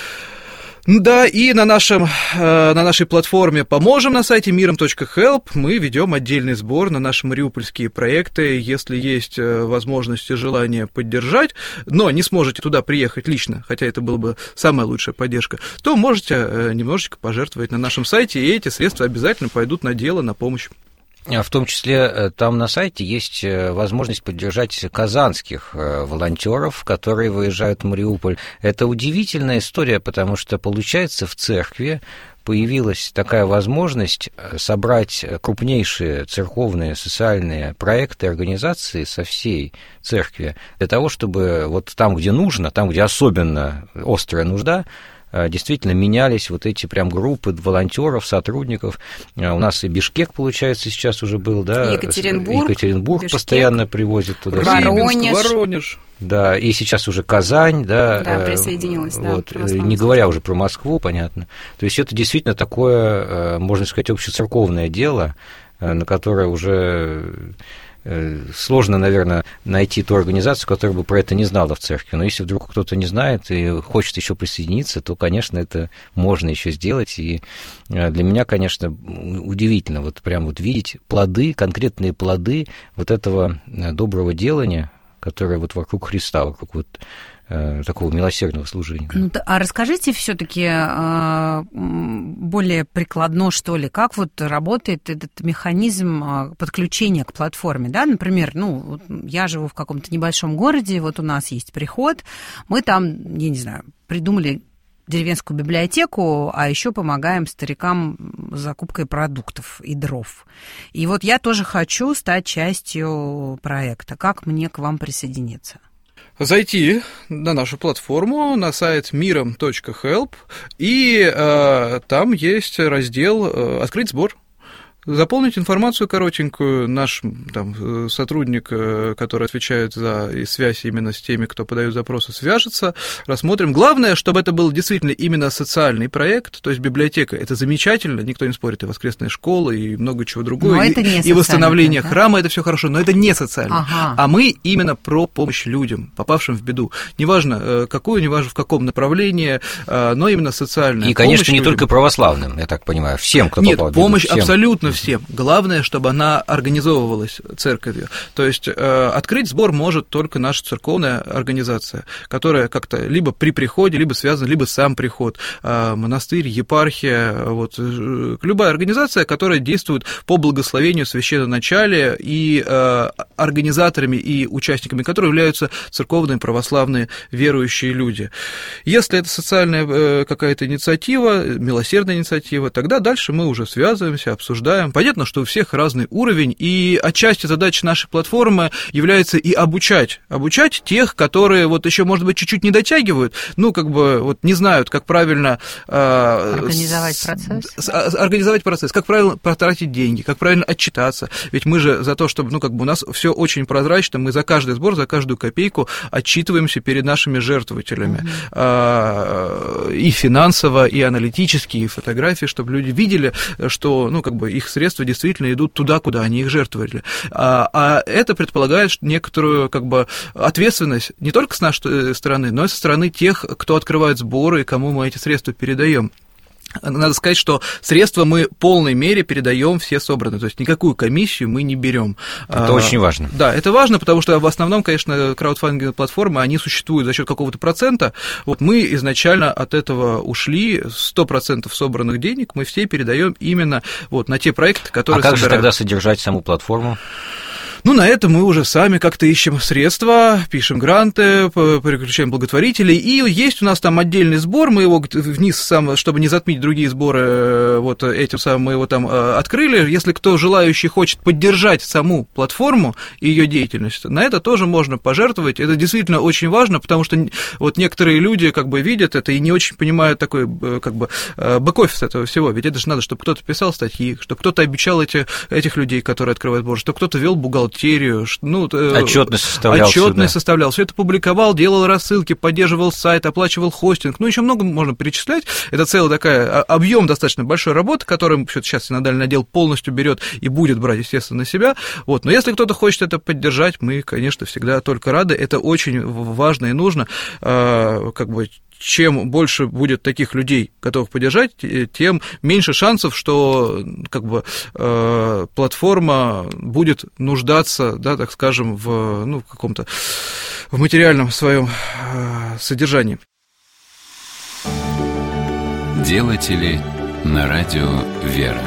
Да, и на, нашем, на нашей платформе «Поможем» на сайте миром точка хелп мы ведем отдельный сбор на наши мариупольские проекты. Если есть возможность и желание поддержать, но не сможете туда приехать лично, хотя это была бы самая лучшая поддержка, то можете немножечко пожертвовать на нашем сайте, и эти средства обязательно пойдут на дело, на помощь. В том числе там на сайте есть возможность поддержать казанских волонтеров, которые выезжают в Мариуполь. Это удивительная история, потому что, получается, в церкви появилась такая возможность собрать крупнейшие церковные социальные проекты, организации со всей церкви для того, чтобы вот там, где нужно, там, где особенно острая нужда, действительно менялись вот эти прям группы волонтеров, сотрудников. У нас и Бишкек, получается, сейчас уже был, да? Екатеринбург. Екатеринбург Бишкек, постоянно привозит туда. Воронеж. Воронеж. Да, и сейчас уже Казань, да. Да, присоединилась, да. Вот, не говоря уже про Москву, понятно. То есть это действительно такое, можно сказать, общецерковное дело, на которое уже... Сложно, наверное, найти ту организацию, которая бы про это не знала в церкви. Но если вдруг кто-то не знает и хочет еще присоединиться, то, конечно, это можно еще сделать. И для меня, конечно, удивительно вот прям вот видеть плоды, конкретные плоды вот этого доброго делания, которое вот вокруг Христа, вокруг вот такого милосердного служения. Ну, а расскажите все-таки более прикладно, что ли, как вот работает этот механизм подключения к платформе, да, например, ну, я живу в каком-то небольшом городе, вот у нас есть приход, мы там, я не знаю, придумали деревенскую библиотеку, а еще помогаем старикам с закупкой продуктов и дров. И вот я тоже хочу стать частью проекта. Как мне к вам присоединиться? Зайти на нашу платформу, на сайт миром точка хелп, и э, там есть раздел э, «Открыть сбор». Заполнить информацию коротенькую. Наш там, сотрудник, который отвечает за связь именно с теми, кто подает запросы, свяжется, рассмотрим. Главное, чтобы это был действительно именно социальный проект, то есть библиотека. Это замечательно, никто не спорит, и воскресная школа, и много чего другого, но и, это не и восстановление да? храма, это все хорошо, но это не социально. Ага. А мы именно про помощь людям, попавшим в беду. Неважно какую, неважно в каком направлении, но именно социальная. И, конечно, не людям. Только православным, я так понимаю, всем, кто Нет, попал в беду. помощь Всем. Абсолютно всем. Главное, чтобы она организовывалась церковью. То есть э, открыть сбор может только наша церковная организация, которая как-то либо при приходе, либо связана, либо сам приход, э, монастырь, епархия, вот, э, любая организация, которая действует по благословению священноначалия, и э, организаторами и участниками которой являются церковные православные верующие люди. Если это социальная э, какая-то инициатива, милосердная инициатива, тогда дальше мы уже связываемся, обсуждаем. Понятно, что у всех разный уровень, и отчасти задача нашей платформы является и обучать. Обучать тех, которые вот еще, может быть, чуть-чуть не дотягивают, ну, как бы, вот не знают, как правильно... Э, организовать с, процесс. С, организовать процесс, как правильно потратить деньги, как правильно отчитаться. Ведь мы же за то, чтобы, ну, как бы у нас все очень прозрачно, мы за каждый сбор, за каждую копейку отчитываемся перед нашими жертвователями. Mm-hmm. Э, и финансово, и аналитически, и фотографии, чтобы люди видели, что, ну, как бы их средства действительно идут туда, куда они их жертвовали. А, а это предполагает некоторую, как бы, ответственность не только с нашей стороны, но и со стороны тех, кто открывает сборы и кому мы эти средства передаем. Надо сказать, что средства мы в полной мере передаем все собранные, то есть никакую комиссию мы не берем. Это а, очень важно. Да, это важно, потому что в основном, конечно, краудфандинговые платформы, они существуют за счет какого-то процента. Вот мы изначально от этого ушли, сто процентов собранных денег мы все передаем именно вот на те проекты, которые собирают. А как же тогда содержать саму платформу? Ну, на это мы уже сами как-то ищем средства, пишем гранты, переключаем благотворителей, и есть у нас там отдельный сбор, мы его вниз, сам, чтобы не затмить другие сборы, вот этим самым мы его там открыли. Если кто желающий хочет поддержать саму платформу и ее деятельность, на это тоже можно пожертвовать. Это действительно очень важно, потому что вот некоторые люди как бы видят это и не очень понимают такой как бы бэк-офис этого всего. Ведь это же надо, чтобы кто-то писал статьи, чтобы кто-то обещал эти, этих людей, которые открывают сбор, чтобы кто-то вел бухгалтерию, ну, отчетность составлял, отчетность да. составлял, все это публиковал, делал рассылки, поддерживал сайт, оплачивал хостинг, ну, еще много можно перечислять. Это целая такая объем достаточно большой работы, которую сейчас синодальный отдел полностью берет и будет брать, естественно, на себя. Вот. Но если кто-то хочет это поддержать, мы, конечно, всегда только рады. Это очень важно и нужно, как бы. Чем больше будет таких людей, готовых поддержать, тем меньше шансов, что как бы, э, платформа будет нуждаться, да, так скажем, в, ну, в каком-то в материальном своем э, содержании. Делатели на радио «Вера».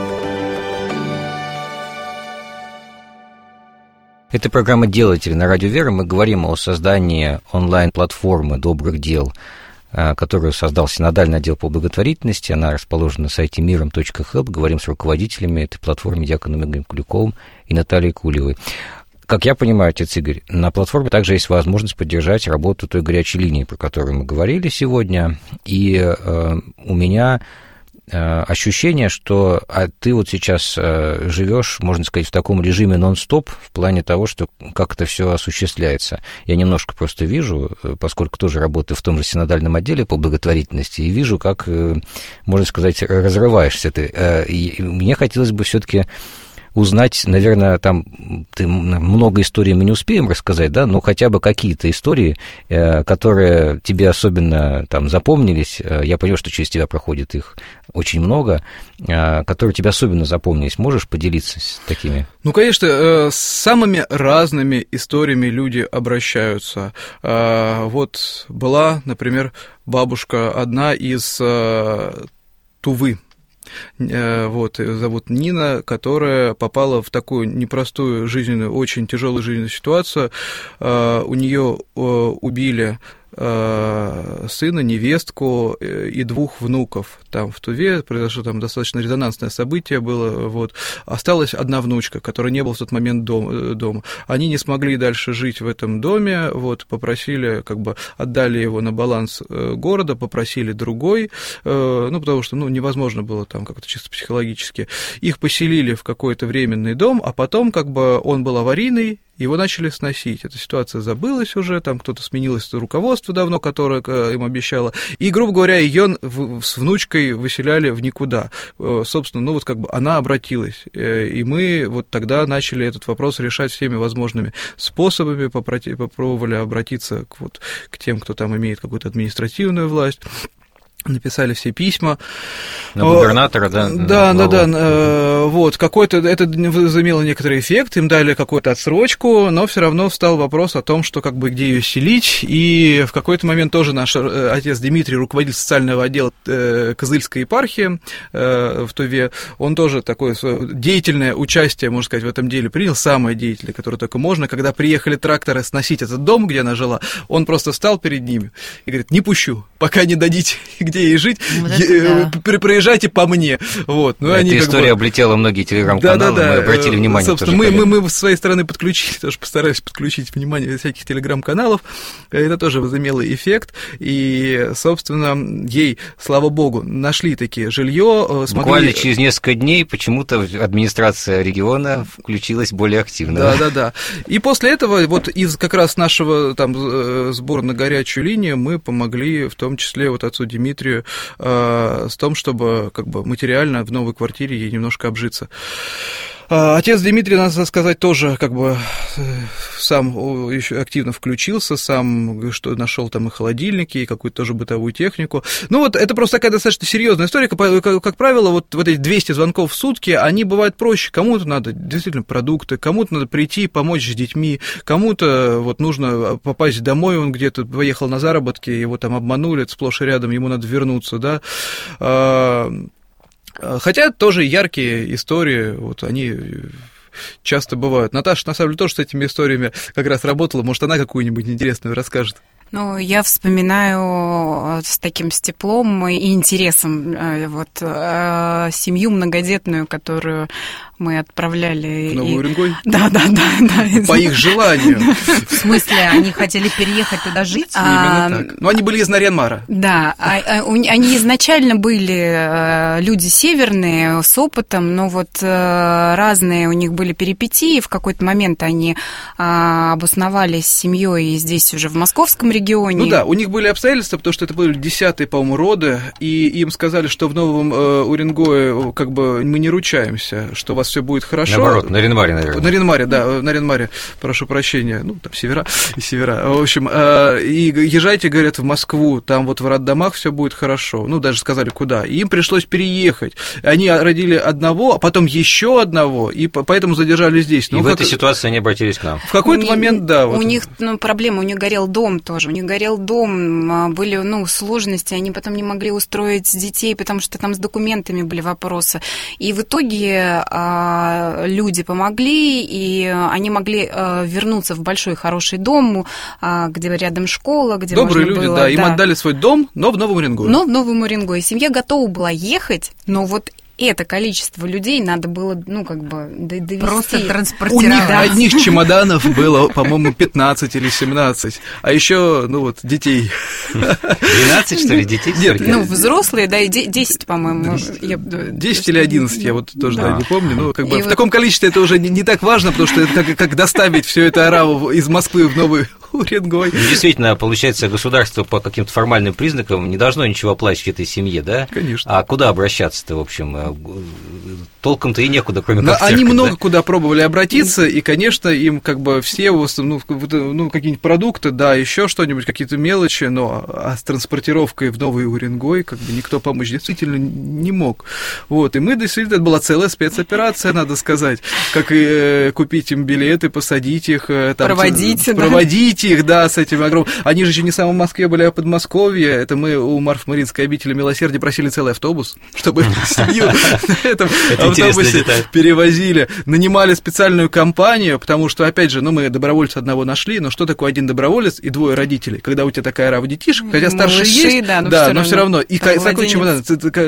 Это программа «Делатели» на радио «Вера». Мы говорим о создании онлайн-платформы добрых дел, которую создал синодальный отдел по благотворительности. Она расположена на сайте миром точка хелп. Говорим с руководителями этой платформы диаконом Игорем Куликовым и Натальей Кулевой. Как я понимаю, отец Игорь, на платформе также есть возможность поддержать работу той горячей линии, про которую мы говорили сегодня. И э, у меня ощущение, что а ты вот сейчас живешь, можно сказать, в таком режиме нон-стоп в плане того, что как это все осуществляется. Я немножко просто вижу, поскольку тоже работаю в том же синодальном отделе по благотворительности, и вижу, как, можно сказать, разрываешься ты. И мне хотелось бы все-таки узнать, наверное, там ты, много историй мы не успеем рассказать, да, но хотя бы какие-то истории, которые тебе особенно там запомнились, я понимаю, что через тебя проходит их очень много, которые тебе особенно запомнились. Можешь поделиться с такими? Ну, конечно, с самыми разными историями люди обращаются. Вот была, например, бабушка одна из Тувы. Вот, зовут Нина, которая попала в такую непростую жизненную, очень тяжелую жизненную ситуацию. У нее убили сына, невестку и двух внуков. Там в Туве произошло там достаточно резонансное событие было. Вот. Осталась одна внучка, которая не была в тот момент дом, дома. Они не смогли дальше жить в этом доме, вот, попросили, как бы отдали его на баланс города, попросили другой, ну, потому что ну, невозможно было там как-то чисто психологически. Их поселили в какой-то временный дом, а потом как бы он был аварийный, его начали сносить. Эта ситуация забылась уже, там кто-то сменилось руководство давно, которое им обещало, и, грубо говоря, ее с внучкой выселяли в никуда. Собственно, ну вот как бы она обратилась, и мы вот тогда начали этот вопрос решать всеми возможными способами, попробовали обратиться к, вот, к тем, кто там имеет какую-то административную власть. Написали все письма. На губернатора, да? Да, да, да. Вот, какой-то, это возымело некоторый эффект, им дали какую-то отсрочку, но все равно встал вопрос о том, что как бы где ее селить, и в какой-то момент тоже наш отец Дмитрий, руководитель социального отдела Кызыльской епархии в Туве, он тоже такое деятельное участие, можно сказать, в этом деле принял, самое деятельное, которое только можно. Когда приехали тракторы сносить этот дом, где она жила, он просто встал перед ними и говорит: не пущу, пока не дадите, где ей жить, вот это, да. Проезжайте по мне. Вот. Ну, Эта они, история бы... облетела многие телеграм-каналы, да, да, да. мы обратили внимание. Собственно, мы, мы, мы с своей стороны подключили, тоже постарались подключить внимание всяких телеграм-каналов. Это тоже возымело эффект. И, собственно, ей, слава богу, нашли такие жилье. Смогли... Буквально через несколько дней почему-то администрация региона включилась более активно. Да, да, да. И после этого вот из как раз нашего там сбора на горячую линию мы помогли, в том числе вот отцу Дмитрию, э, с том, чтобы как бы материально в новой квартире ей немножко обжиться. Отец Дмитрий, надо сказать, тоже как бы сам еще активно включился, сам что нашел там и холодильники, и какую-то тоже бытовую технику. Ну вот это просто такая достаточно серьезная история. Как, как, как правило, вот, вот эти двести звонков в сутки, они бывают проще. Кому-то надо действительно продукты, кому-то надо прийти, помочь с детьми, кому-то вот нужно попасть домой, он где-то поехал на заработки, его там обманули, сплошь и рядом, ему надо вернуться, да. Хотя тоже яркие истории, вот они часто бывают. Наташа, на самом деле, тоже с этими историями как раз работала. Может, она какую-нибудь интересную расскажет? Ну, я вспоминаю с таким с теплом и интересом вот семью многодетную, которую мы отправляли. В Новый Уренгой? Да, да, да, да. По их желанию. В смысле, они хотели переехать туда жить? Именно так. Но они были из Нарьян-Мара. Да, они изначально были люди северные, с опытом, но вот разные у них были перипетии. В какой-то момент они обосновались с семьей здесь уже в московском регионе. Ну да, у них были обстоятельства, потому что это были десятые, по-моему, роды, и им сказали, что в Новом Уренгое как бы мы не ручаемся, что у вас все будет хорошо. Наоборот, на Нарьян-Маре, наверное. На Нарьян-Маре, да, на Нарьян-Маре, прошу прощения, ну, там севера и севера. В общем, и езжайте, говорят, в Москву, там вот в роддомах все будет хорошо. Ну, даже сказали, куда. И им пришлось переехать. Они родили одного, а потом еще одного, и поэтому задержались здесь. И ну, в как... этой ситуации они обратились к нам. В какой-то момент, да. У вот. них ну, проблема, у них горел дом тоже. У них горел дом, были ну, сложности, они потом не могли устроить детей, потому что там с документами были вопросы. И в итоге а, люди помогли, и они могли а, вернуться в большой хороший дом, а, где рядом школа, где Добрые можно люди, было... да, им да. отдали свой дом, но в Новом Уренгое. Но в Новом Уренгое. Семья готова была ехать, но вот это количество людей надо было, ну, как бы, довести. Просто У транспортировать. них одних чемоданов было, по-моему, пятнадцать или семнадцать, а еще, ну, вот, детей. двенадцать, что ли, детей? Нет, ну, взрослые, да, и десять, по-моему. десять или одиннадцать, я вот тоже да. Да, не помню. Ну, как бы И в вот... таком количестве это уже не, не так важно, потому что это как, как доставить все это ораву из Москвы в Новый Уренгой. Ну, действительно, получается, государство по каким-то формальным признакам не должно ничего оплачивать этой семье, да? Конечно. А куда обращаться-то, в общем? Толком-то и некуда, кроме Но как церковь, они много да? куда пробовали обратиться, и, конечно, им как бы все, ну, ну какие-нибудь продукты, да, еще что-нибудь, какие-то мелочи, но а с транспортировкой в Новый Уренгой как бы никто помочь действительно не мог. Вот, и мы действительно, это была целая спецоперация, надо сказать, как и э, купить им билеты, посадить их, э, там, проводить, ц... да. проводить их, да, с этим огромным. Они же еще не в самом Москве были, а в Подмосковье. Это мы у Марфы-Маринской обители Милосердия просили целый автобус, чтобы семью. Это автобусе перевозили, нанимали специальную компанию, потому что, опять же, ну, мы добровольца одного нашли, но что такое один доброволец и двое родителей, когда у тебя такая орава детишек, хотя старшие есть, да, но, да, все, но равно, все равно, и такой чемодан,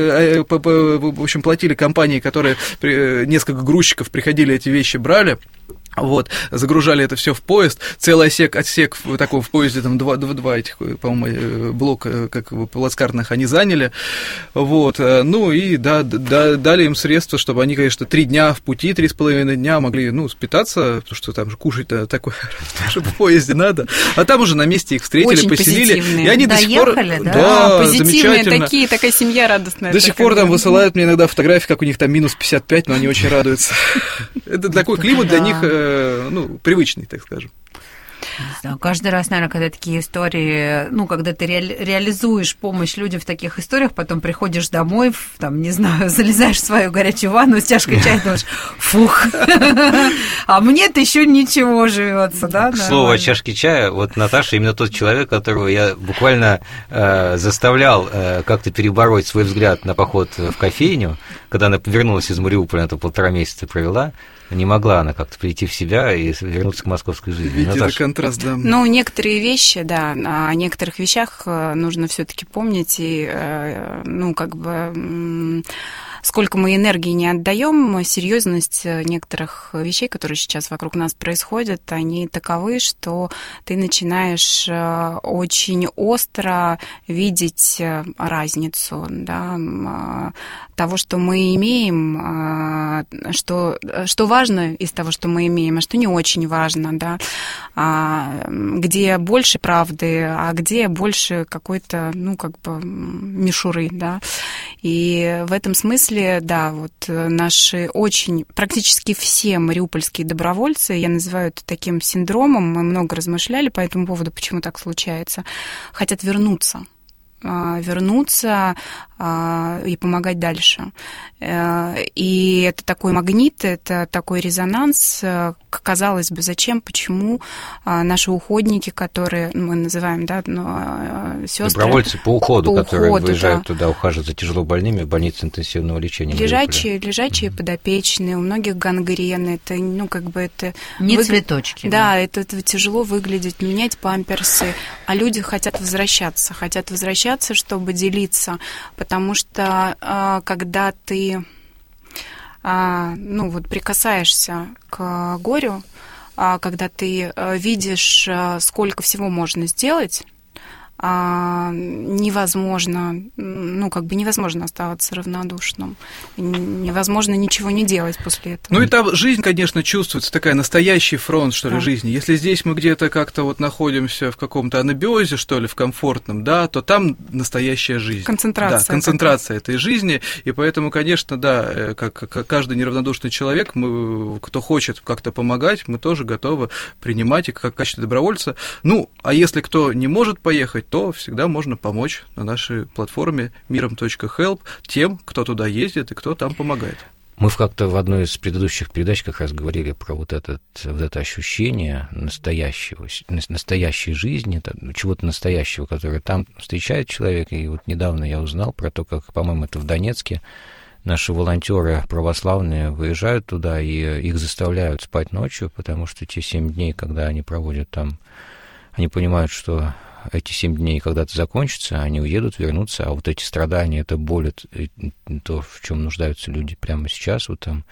в общем, платили компании, которые, несколько грузчиков приходили, эти вещи брали. Вот, загружали это все в поезд, целый отсек, отсек в таком в поезде, там два, два, два этих, по-моему, блока, как бы, плацкартных они заняли, вот, ну и, да, да, дали им средства, чтобы они, конечно, три дня в пути, три с половиной дня могли, ну, питаться, потому что там же кушать-то такое, чтобы в поезде надо, а там уже на месте их встретили, очень поселили, позитивные. И они до сих пор, да, да, позитивные такие, такая семья радостная. До сих пор там высылают мне иногда фотографии, как у них там минус пятьдесят пять, но они очень радуются. Это такой климат для них, ну, привычный, так скажем. Не знаю, каждый раз, наверное, когда такие истории, ну, когда ты ре- реализуешь помощь людям в таких историях, потом приходишь домой, там, не знаю, залезаешь в свою горячую ванну с чашкой чая, думаешь, фух, а мне-то еще ничего живется, да? К слову о чашке чая, вот Наташа именно тот человек, которого я буквально э, заставлял э, как-то перебороть свой взгляд на поход в кофейню, когда она вернулась из Мариуполя, она там полтора месяца провела. Не могла она как-то прийти в себя и вернуться к московской жизни. Видите, это контраст, да. Ну, некоторые вещи, да, о некоторых вещах нужно все-таки помнить, и, ну, как бы, сколько мы энергии не отдаем, серьезность некоторых вещей, которые сейчас вокруг нас происходят, они таковы, что ты начинаешь очень остро видеть разницу, да, того, что мы имеем, что, что важно из того, что мы имеем, а что не очень важно, да, где больше правды, а где больше какой-то, ну, как бы мишуры, да, и в этом смысле, да, вот наши очень, практически все мариупольские добровольцы, я называю это таким синдромом, мы много размышляли по этому поводу, почему так случается, хотят вернуться. вернуться и помогать дальше. И это такой магнит, это такой резонанс. Казалось бы, зачем, почему наши уходники, которые мы называем, да, сестры... Добровольцы по уходу, по которые уходу, выезжают да. туда, ухаживают за тяжелобольными в больнице интенсивного лечения. Лежачие, лежачие mm-hmm. подопечные, у многих гангрены, это, ну, как бы это... Не вы... цветочки. Да, да. Это, это тяжело выглядеть, менять памперсы, а люди хотят возвращаться, хотят возвращаться, чтобы делиться, потому что когда ты, ну, вот прикасаешься к горю, когда ты видишь, сколько всего можно сделать, невозможно, ну, как бы невозможно оставаться равнодушным, невозможно ничего не делать после этого. Ну, и там жизнь, конечно, чувствуется, такая настоящий фронт, что ли, да. жизни. Если здесь мы где-то как-то вот находимся в каком-то анабиозе, что ли, в комфортном, да, то там настоящая жизнь. Концентрация. Да, концентрация этой жизни, и поэтому, конечно, да, как, как каждый неравнодушный человек, мы, кто хочет как-то помогать, мы тоже готовы принимать и как в качестве добровольца. Ну, а если кто не может поехать, то всегда можно помочь на нашей платформе миром точка хелп тем, кто туда ездит и кто там помогает. Мы как-то в одной из предыдущих передач как раз говорили про вот, этот, вот это ощущение настоящего, настоящей жизни, чего-то настоящего, которое там встречает человека. И вот недавно я узнал про то, как, по-моему, это в Донецке, наши волонтеры православные выезжают туда, и их заставляют спать ночью, потому что те семь дней, когда они проводят там, они понимают, что эти семь дней когда-то закончатся, они уедут, вернутся, а вот эти страдания, это боль, то, в чем нуждаются люди прямо сейчас, вот там,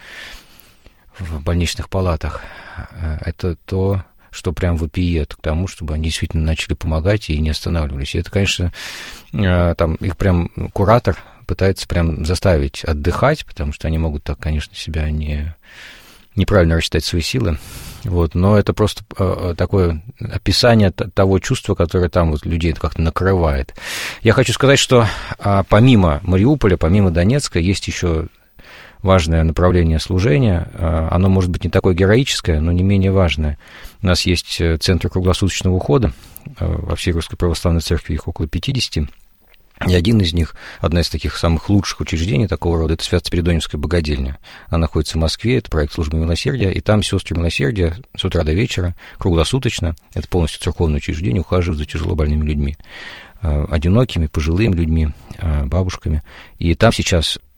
в больничных палатах, это то, что прям вопиет к тому, чтобы они действительно начали помогать и не останавливались. И это, конечно, там их прям куратор пытается прям заставить отдыхать, потому что они могут так, конечно, себя не... неправильно рассчитать свои силы, вот, но это просто э, такое описание того чувства, которое там вот людей как-то накрывает. Я хочу сказать, что э, помимо Мариуполя, помимо Донецка, есть еще важное направление служения. Э, оно может быть не такое героическое, но не менее важное. У нас есть центр круглосуточного ухода, э, во всей Русской Православной Церкви их около пятидесяти. И один из них, одна из таких самых лучших учреждений такого рода, это Свято-Спиридоновская богадельня. Она находится в Москве, это проект службы милосердия, и там сестры милосердия с утра до вечера, круглосуточно, это полностью церковное учреждение, ухаживают за тяжелобольными людьми, одинокими, пожилыми людьми, бабушками. И там сейчас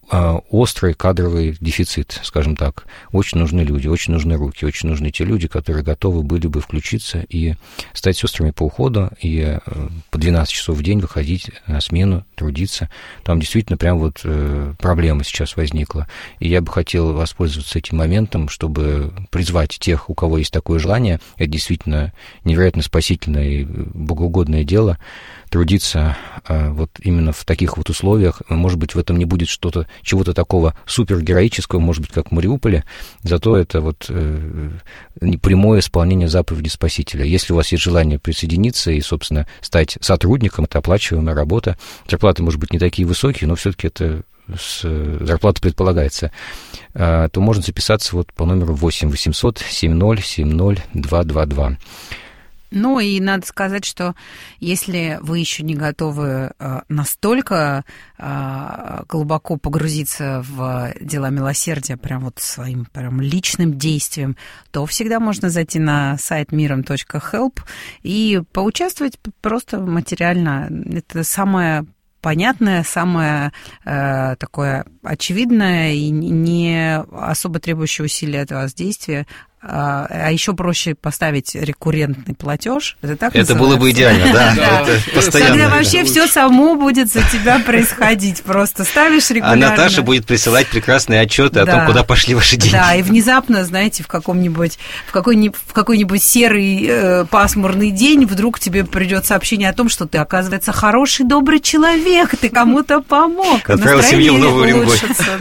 острый кадровый дефицит, скажем так. Очень нужны люди, очень нужны руки, очень нужны те люди, которые готовы были бы включиться и стать сестрами по уходу, и по двенадцать часов в день выходить на смену, трудиться. Там действительно прям вот проблема сейчас возникла. И я бы хотел воспользоваться этим моментом, чтобы призвать тех, у кого есть такое желание. Это действительно невероятно спасительное и богоугодное дело, трудиться вот именно в таких вот условиях. Может быть, в этом не будет что-то, чего-то такого супергероического, может быть, как в Мариуполе, зато это вот прямое исполнение заповеди Спасителя. Если у вас есть желание присоединиться и, собственно, стать сотрудником, это оплачиваемая работа, зарплаты, может быть, не такие высокие, но все-таки это с зарплаты предполагается, то можно записаться вот по номеру восемь восемьсот семьдесят семь ноль два два два. Ну, и надо сказать, что если вы еще не готовы настолько глубоко погрузиться в дела милосердия, прям вот своим прям личным действием, то всегда можно зайти на сайт миром точка хелп и поучаствовать просто материально. Это самое понятное, самое э, такое очевидное и не особо требующее усилий от вас действие. А, а еще проще поставить рекуррентный платеж. Это так Это было бы идеально, да. Тогда вообще все само будет за тебя происходить. Просто ставишь регулярно. А Наташа будет присылать прекрасные отчеты о том, куда пошли ваши деньги. Да, и внезапно, знаете, в каком-нибудь в какой-нибудь, в какой-нибудь серый э, пасмурный день вдруг тебе придет сообщение о том, что ты, оказывается, хороший, добрый человек, ты кому-то помог. Отправил семью в Новый Уренгой.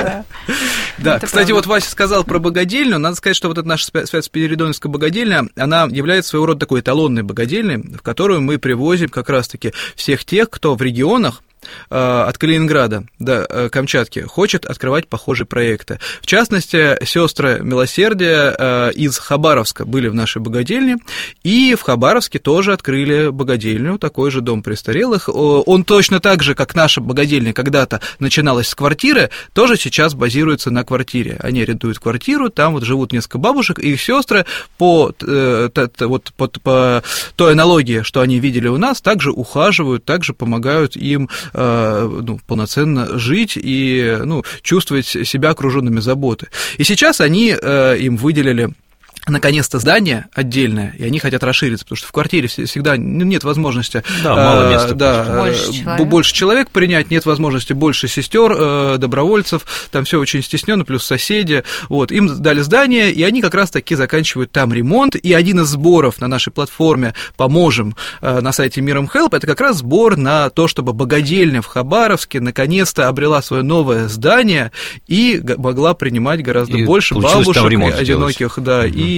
Да, кстати, вот Вася сказал про богадельню. Надо сказать, что вот эта наша Спиридоновская богадельня, она является своего рода такой эталонной богадельней, в которую мы привозим как раз-таки всех тех, кто в регионах от Калининграда до Камчатки хочет открывать похожие проекты. В частности, сестры милосердия из Хабаровска были в нашей богадельне, и в Хабаровске тоже открыли богадельню, такой же дом престарелых. Он точно так же, как наша богадельня когда-то начиналась с квартиры, тоже сейчас базируется на квартире. Они арендуют квартиру, там вот живут несколько бабушек, и их сестры по, вот, по, по той аналогии, что они видели у нас, также ухаживают, также помогают им ну, полноценно жить и ну, чувствовать себя окруженными заботой. И сейчас они им выделили наконец-то здание отдельное, и они хотят расшириться, потому что в квартире всегда нет возможности да, мало места, да, больше, человек. больше человек принять, нет возможности больше сестер, добровольцев, там все очень стесненно, плюс соседи. Вот, им дали здание, и они как раз-таки заканчивают там ремонт, и один из сборов на нашей платформе «Поможем» на сайте Миром Хелп, это как раз сбор на то, чтобы богадельня в Хабаровске наконец-то обрела свое новое здание и могла принимать гораздо и больше бабушек одиноких, да, угу. и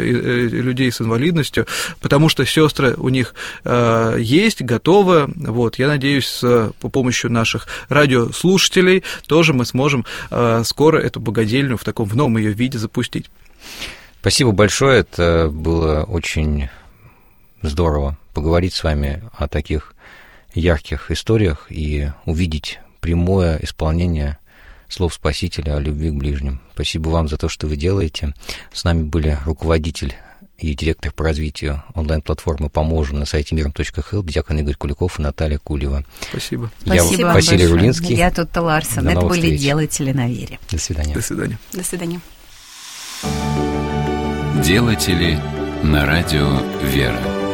людей с инвалидностью, потому что сестры у них э, есть, готовы. Вот, я надеюсь, с, по помощью наших радиослушателей тоже мы сможем э, скоро эту богадельню в таком в новом ее виде запустить. Спасибо большое, это было очень здорово поговорить с вами о таких ярких историях и увидеть прямое исполнение слов Спасителя о любви к ближним. Спасибо вам за то, что вы делаете. С нами были руководитель и директор по развитию онлайн-платформы «Поможем» на сайте миром точка хелп, диакон Игорь Куликов и Наталья Кулева. Спасибо. Я Спасибо Василий большое. Рулинский. Я Тутта Ларсен. Это были встреч. «Делатели на вере». До свидания. До свидания. До свидания. «Делатели на радио Вера».